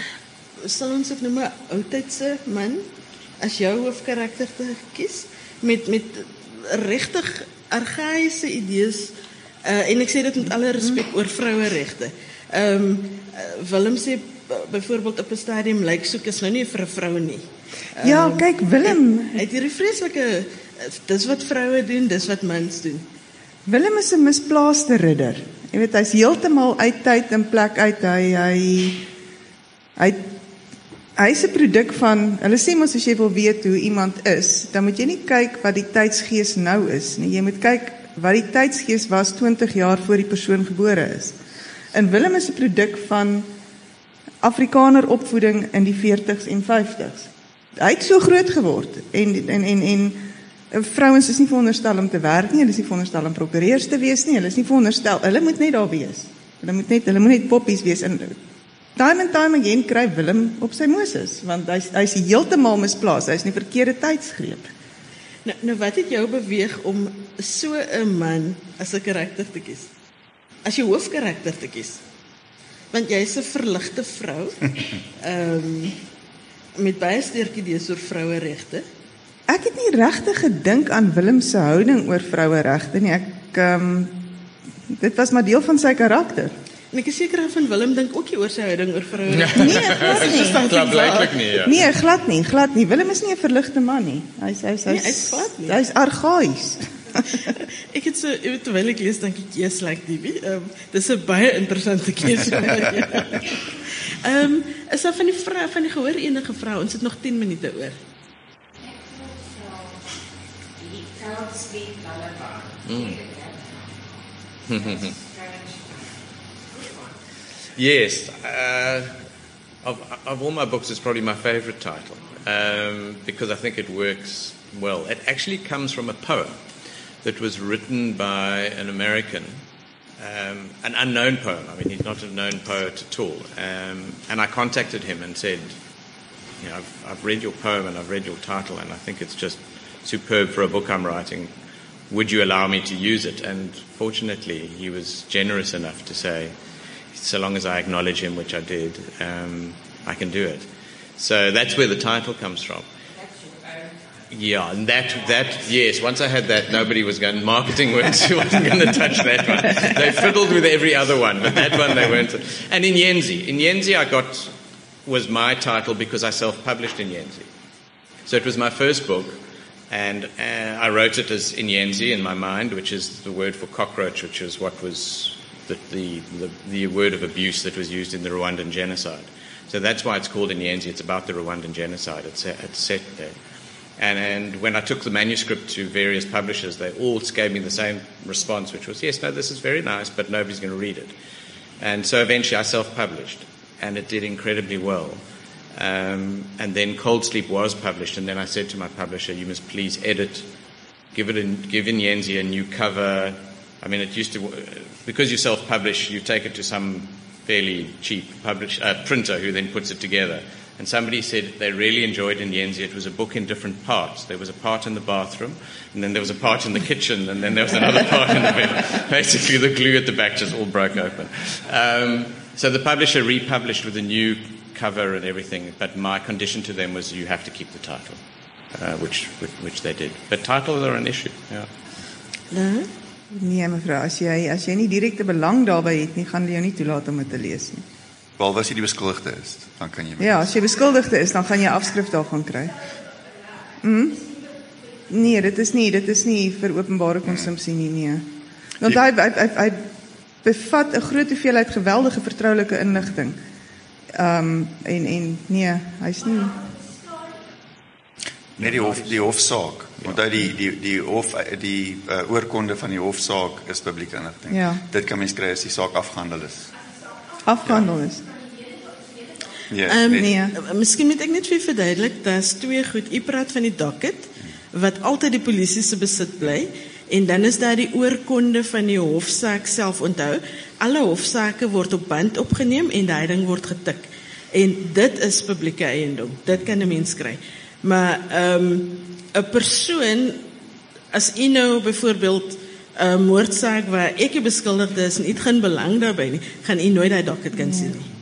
sal ons dit noem 'n oudtydse man as jou hoofkarakter te kies met met regtig argaïese idees uh en ek sê dit met alle respek oor vroueregte. Ehm um, uh, Willem sê byvoorbeeld op 'n stadium lyk soek is nou nie vir 'n vrou nie. Um,
Ja, kyk Willem,
Hy het hierdie vreeslike dis wat vroue doen, dis wat mans doen.
Willem is 'n misplaaste ridder. Jy weet hy's heeltemal uit tyd en plek uit. Hy hy hy hy's 'n produk van, hulle sê mos as jy wil weet hoe iemand is, dan moet jy nie kyk wat die tydsgees nou is nie. Jy moet kyk wat die tydsgees was twintig jaar voor die persoon gebore is. En Willem is 'n produk van Afrikaner opvoeding in die veertigs en vyftigs. Hy het so groot geword en en en en vrouens is nie veronderstel om te werk nie, hulle is nie veronderstel om prokureurs te wees nie, hulle is nie veronderstel, hulle moet net daar wees. Hulle moet net hulle moet net poppies wees en time and time again kry Willem op sy Moses, want hy's hy's heeltemal misplaas, hy's in die verkeerde tydsgreep.
Nou, nou wat het jou beweeg om so 'n man as 'n karakter te kies? As jou hoofkarakter te kies? Want jy's 'n verligte vrou. Ehm um, met baie sterk idees oor vroueregte.
Ek het nie regtig gedink aan Willem se houding oor vroueregte nie. Ek ehm um, dit was maar deel van sy karakter.
En ek is seker van Willem dink ook nie oor sy houding oor vroueregte.
Nee, glad nie.
Klaarblijklik nie, ja.
Nee, glad nie, glad nie. Willem is nie 'n verligte man nie. Hy's hy's
Nee,
hy's
hy's glad nie.
Hy's argaïs.
Ek het so terwyl ek lees dink ek yes like die. Ehm dis 'n baie interessante keuse. Ehm um, is daar van die vrou van die gehoor enige vrou? Ons het nog tien minute oor.
Yes, uh, of, of all my books, it's probably my favorite title um, because I think it works well. It actually comes from a poem that was written by an American, um, an unknown poem. I mean, he's not a known poet at all. Um, and I contacted him and said, you know, I've, I've read your poem and I've read your title, and I think it's just superb for a book I'm writing. Would you allow me to use it? And fortunately, he was generous enough to say, so long as I acknowledge him, which I did, um, I can do it. So that's where the title comes from. Yeah, and that, that, yes, once I had that, nobody was going, marketing works, wasn't going to touch that one. They fiddled with every other one, but that one they weren't. And in Yenzi, in Yenzi I got, was my title because I self-published in Yenzi. So it was my first book, and uh, I wrote it as in Yenzi in my mind, which is the word for cockroach, which is what was the, the, the, the word of abuse that was used in the Rwandan genocide. So that's why it's called in Yenzi. It's about the Rwandan genocide. It's, it's set there. And, and when I took the manuscript to various publishers, they all gave me the same response, which was, yes, no, this is very nice, but nobody's going to read it. And so eventually I self-published, and it did incredibly well. Um, and then Cold Sleep was published, and then I said to my publisher, you must please edit, give it in, give in Yenzi a new cover. I mean, it used to, because you self-publish, you take it to some fairly cheap publish, uh, printer who then puts it together. And somebody said they really enjoyed in Yenzi. It was a book in different parts. There was a part in the bathroom, and then there was a part in the kitchen, and then there was another part in the bed. Basically, the glue at the back just all broke open. Um, so the publisher republished with a new cover and everything, but my condition to them was you have to keep the title, uh, which, which which they did. But titles are an issue. Yeah.
No?
Nee, mevrou, as jy as jy nie direkte belang daarbey het nie, gaan hulle jou nie toelaat om dit te lees nie.
Behalwe as jy die beskuldigde is, dan kan jy...
Ja, as jy beskuldigde is, dan gaan jy afskrif daarvan kry. Mm? Nee, dit is nie, dit is nie vir openbare konsumpsie nie, nee. Want hy, hy, hy, hy bevat 'n groot hoeveelheid geweldige vertroulike inligting. Um, en, en nee, hy's nie...
Nee, die, hof, die hofsaak. Onthou die, die, die, hof, die uh, oorkonde van die hofsaak is publieke inligting.
Ja.
Dit kan mens kry as die saak afgehandel is.
Afgehandel is?
Ja,
Um,
nee.
Nee.
Miskien moet ek net vir verduidelik, daar's twee goed. U praat van die docket, wat altyd die polisie se besit bly, en dan is daar die oorkonde van die hofsaak self. Onthou, alle hofsaake word op band opgeneem en daai ding word getik. En dit is publieke eiendom. Dit kan 'n mens kry. Maar ehm um, 'n persoon, as u nou byvoorbeeld 'n moordsaak waar ek die beskuldigde is en u het geen belang daarbey nie, gaan u nooit daai docket kan sien nie.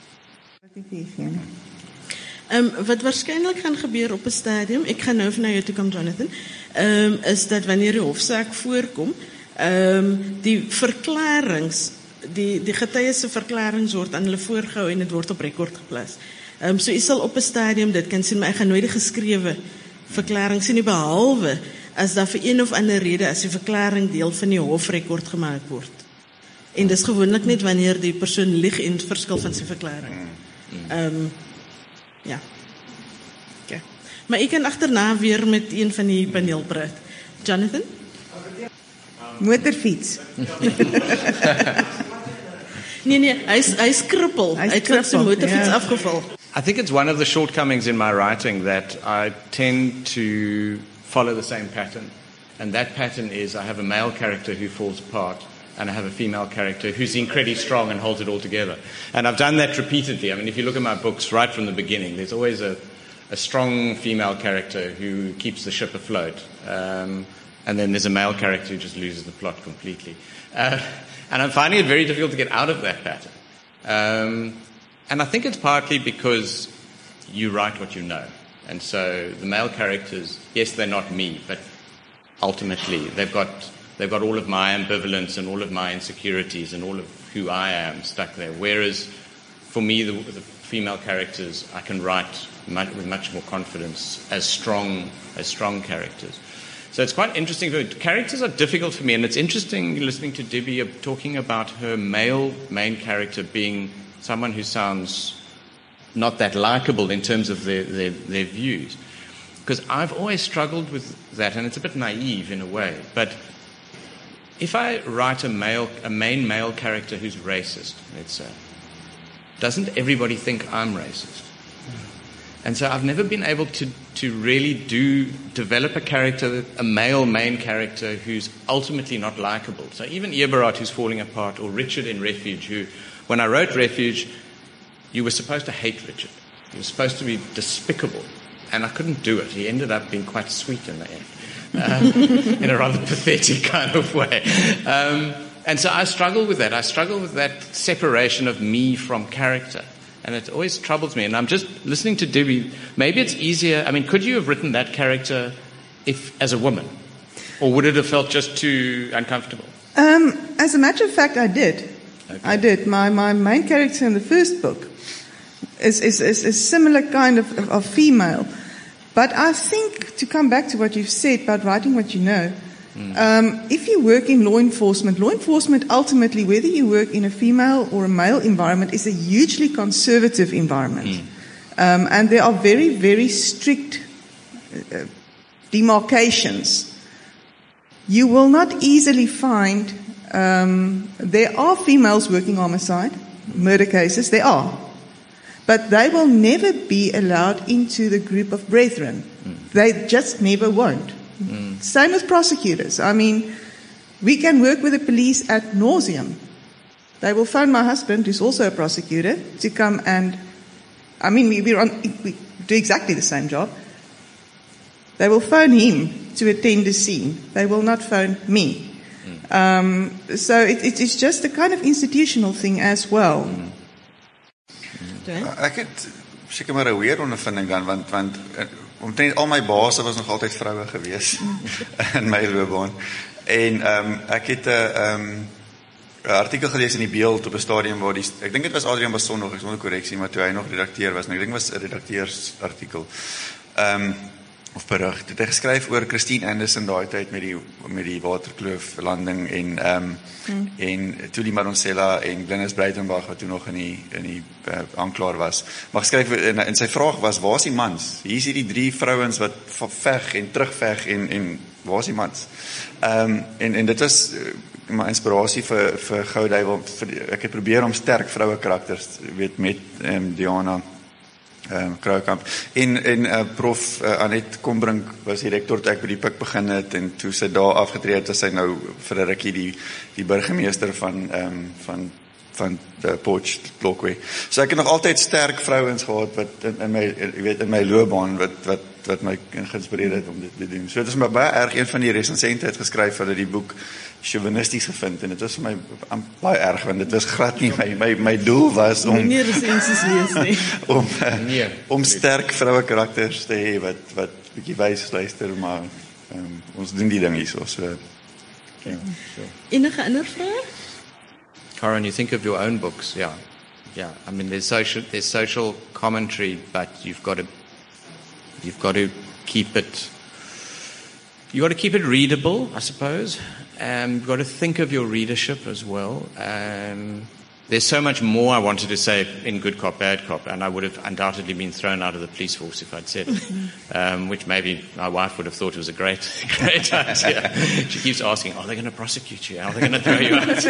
Um, wat waarskynlik gaan gebeur op 'n stadium, ek gaan nou na jou toe kom, Jonathan, um, is dat wanneer die hofsaak voorkom, um, die verklarings, die, die getuies se verklarings word aan hulle voorgehou en dit word op rekord geplaas. Um, so jy sal op 'n stadium dit kan sien, maar ek gaan nooit die geskrewe verklaring sien nie, behalwe as daar vir een of ander rede as die verklaring deel van die hofrekord gemaak word. En dis gewoonlik net wanneer die persoon lieg en verskil van sy verklaring. Um, ja. Okay. Maar ek kan agterna weer met een van die paneel praat. Jonathan?
Motorfiets.
nee nee, hy's hy's krippel. Hy het van sy motorfiets
ja.
afgeval.
I think it's one of the shortcomings in my writing that I tend to follow the same pattern. And that pattern is I have a male character who falls apart, and I have a female character who's incredibly strong and holds it all together. And I've done that repeatedly. I mean, if you look at my books right from the beginning, there's always a, a strong female character who keeps the ship afloat. Um, and then there's a male character who just loses the plot completely. Uh, and I'm finding it very difficult to get out of that pattern. Um, and I think it's partly because you write what you know. And so the male characters, yes, they're not me, but ultimately they've got... They've got all of my ambivalence and all of my insecurities and all of who I am stuck there. Whereas, for me, the, the female characters, I can write much, with much more confidence as strong as strong characters. So it's quite interesting. Characters are difficult for me, and it's interesting listening to Debbie talking about her male main character being someone who sounds not that likable in terms of their, their, their views. Because I've always struggled with that, and it's a bit naive in a way, but if I write a male, a main male character who's racist, let's say, doesn't everybody think I'm racist? And so I've never been able to, to really do, develop a character, a male main character who's ultimately not likable. So even Eberhard, who's falling apart, or Richard in Refuge, who, when I wrote Refuge, you were supposed to hate Richard. He was supposed to be despicable. And I couldn't do it. He ended up being quite sweet in the end. Um, in a rather pathetic kind of way. Um, and so I struggle with that. I struggle with that separation of me from character. And it always troubles me. And I'm just listening to Debbie. Maybe it's easier. I mean, could you have written that character if as a woman? Or would it have felt just too uncomfortable?
Um, as a matter of fact, I did.
Okay.
I did. My, my main character in the first book is, is, is a similar kind of, of, of female. But I think, to come back to what you've said about writing what you know, mm. um, if you work in law enforcement, law enforcement ultimately, whether you work in a female or a male environment, is a hugely conservative environment. Mm. Um, and there are very, very strict uh, demarcations. You will not easily find, um, there are females working homicide, murder cases, there are. But they will never be allowed into the group of brethren. Mm. They just never won't. Mm. Same as prosecutors. I mean, we can work with the police ad nauseum. They will phone my husband, who's also a prosecutor, to come and, I mean, we, we, run, we do exactly the same job. They will phone him to attend the scene. They will not phone me. Mm. Um, so it, it, it's just a kind of institutional thing as well. Mm.
Ek het seker maar 'n weer ondervinding dan want want omtrent al my baase was nog altyd vroue gewees in my loopbaan. En ehm um, ek het 'n ehm um, 'n artikel gelees in die Beeld op 'n stadium waar die ek dink dit was Adrian Basson nog, ek sonder korreksie, maar toe hy nog redakteur was, en ek dink dit was 'n redakteursartikel. Ehm um, of berig. Dit het geskryf oor Christine Anderson daai tyd met die met die Waterkloof landing en ehm um, hmm. en toe die Maronsela en Glenys Breitenberg wat toe nog in die in die uh, aanklaer was. Maar geskryf en, en sy vraag was, waar is die mans? Hier is hierdie drie vrouens wat veg en terugveg en en waar is die mans? Ehm um, en en dit was uh, my inspirasie vir vir Gouduiwel. Ek het probeer om sterk vroue karakters, weet, met ehm um, Diana Um, Kroukamp. En, en uh, prof uh, Annette Kombrink was die rektor toe ek by die Pik begin het, en toe sy daar afgetree het, was sy nou vir 'n rukkie die, die burgemeester van, um, van, van uh, Potchefstroom. So ek het nog altyd sterk vrouens gehad wat in, in my, jy weet, in my loopbaan wat, wat, wat my geïnspireer het om dit te doen. So dit is my baie erg, een van die resensente het geskryf hulle die boek chauvinisties gevind, en dit was vir my baie erg, want dit was glad nie my, my, my doel was om
nie resensies lees nie.
om, nee, om sterk vroue karakters te hê wat, wat bietjie wys luister, maar um, ons doen die ding hier so. so
okay, sure.
Enige ander vrae?
Karen, you think of your own books, yeah. Yeah, I mean there's social there's social commentary, but you've got to you've got to keep it you've got to keep it readable, I suppose. Um, you've got to think of your readership as well. Um, there's so much more I wanted to say in Good Cop, Bad Cop, and I would have undoubtedly been thrown out of the police force if I'd said it, um, which maybe my wife would have thought was a great, great idea. She keeps asking, are they going to prosecute you? Are they going to throw you out?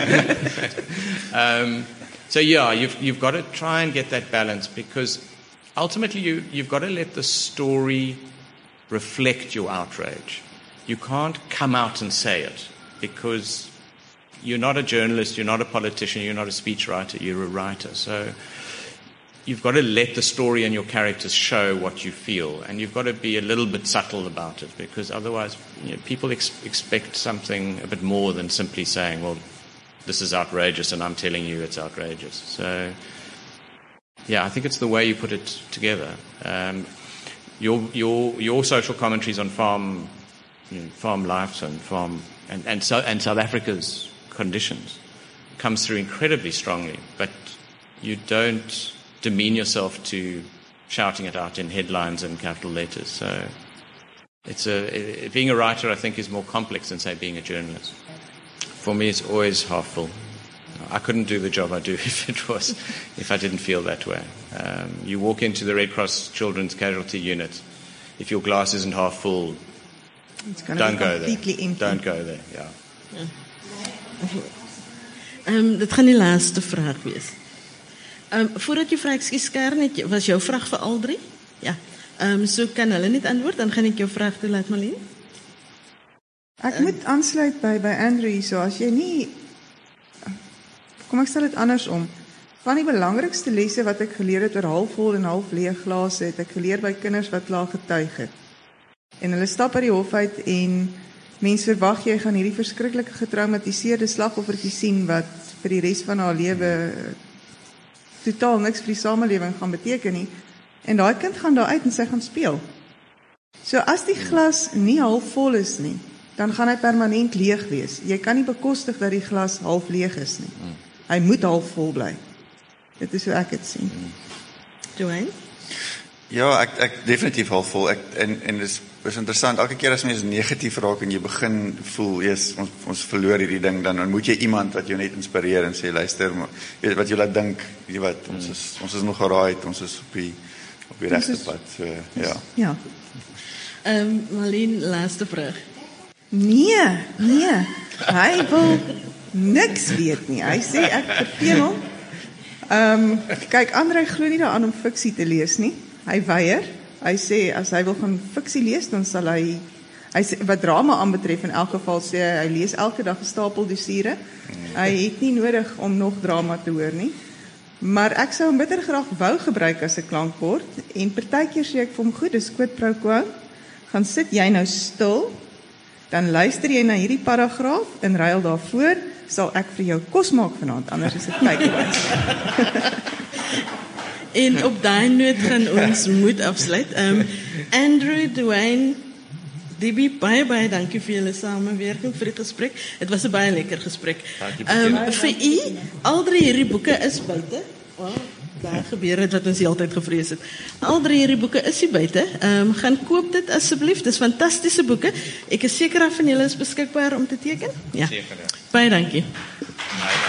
um, so yeah, you've, you've got to try and get that balance, because ultimately you, you've got to let the story reflect your outrage. You can't come out and say it, because you're not a journalist, you're not a politician, you're not a speechwriter, you're a writer. So you've got to let the story and your characters show what you feel, and you've got to be a little bit subtle about it, because otherwise, you know, people ex- expect something a bit more than simply saying, well, this is outrageous and I'm telling you it's outrageous. So yeah, I think it's the way you put it together. Um, your, your, your social commentaries on farm, you know, farm life and farm, and, and, so, and South Africa's conditions comes through incredibly strongly, but you don't demean yourself to shouting it out in headlines and capital letters. So it's a, being a writer, I think, is more complex than, say, being a journalist. For me, it's always half full. I couldn't do the job I do if it was, if I didn't feel that way. Um, you walk into the Red Cross Children's Casualty Unit, if your glass isn't half full, don't go there.
Empty.
Don't go there. Yeah.
Ja. Um, dit gaan die laaste vraag wees. Um, voordat jy vra, ekskuus Karen, was jou vraag vir al drie? Ja. Um, so kan hulle net antwoord, dan gaan ek jou vraag toelaat, Marlene.
Ek um, moet aansluit by, by Andrew hier, so as jy nie, kom ek stel dit andersom, van die belangrikste lesse wat ek geleer het oor halfvol en half leeg glase, het ek geleer by kinders wat klaar getuig het. En hulle stap uit die hof uit en mense verwag jy gaan hierdie verskriklike getraumatiseerde slagoffertjie sien wat vir die res van haar lewe totaal niks vir die samelewing gaan beteken nie. En daai kind gaan daar uit en sy gaan speel. So as die glas nie half vol is nie, dan gaan hy permanent leeg wees. Jy kan nie bekostig dat die glas half leeg is nie. Mm. Hy moet half vol bly. Dit is hoe ek dit sien. Mm.
Dwayne?
Ja, ek ek definitief half vol. Ek en en dis is interessant. Elke keer as mens negatief raak en jy begin voel, yes, ons ons verloor hierdie ding, dan ontmoet jy iemand wat jou net inspireer en sê luister, maar, weet wat jy laat dink, jy wat, ons is ons is nog geraai, ons is op die op die regte pad. So ja.
Ja.
Ehm um, Marlene, laaste vraag.
Nee, nee. Hy wil niks weet nie. Hy sê ek verveel hom. Ehm um, kyk, Andrei glo nie daaraan om fiksie te lees nie. Hy weier. Hy sê as hy wil gaan fiksie lees, dan sal hy hy sê, wat drama aanbetref in elk geval sê hy, hy lees elke dag 'n stapel dossiere. Hy het nie nodig om nog drama te hoor nie. Maar ek sou hom bitter graag wou gebruik as 'n klankbord en partykeer sê ek vir hom goed, dis quid pro quo. Gaan sit jy nou stil. Dan luister jy na hierdie paragraaf en ruil daarvoor sal ek vir jou kos maak vanaand, anders is dit tydwys.
En op daai noot gaan ons moet afsluit. Um, Andrew, Dwayne, Debbie, baie baie dankie vir julle samewerking vir die gesprek. Dit was 'n baie lekker gesprek. Um, vir u, al drie hierdie boeke is buite. Wow, daar gebeur het wat ons die hele tyd gevrees het. Al drie hierdie boeke is hier buite. Um, gaan koop dit asseblief. Dis fantastiese boeke. Ek is seker af van julle is beskikbaar om te teken. Ja. Seker. Ja. Baie dankie.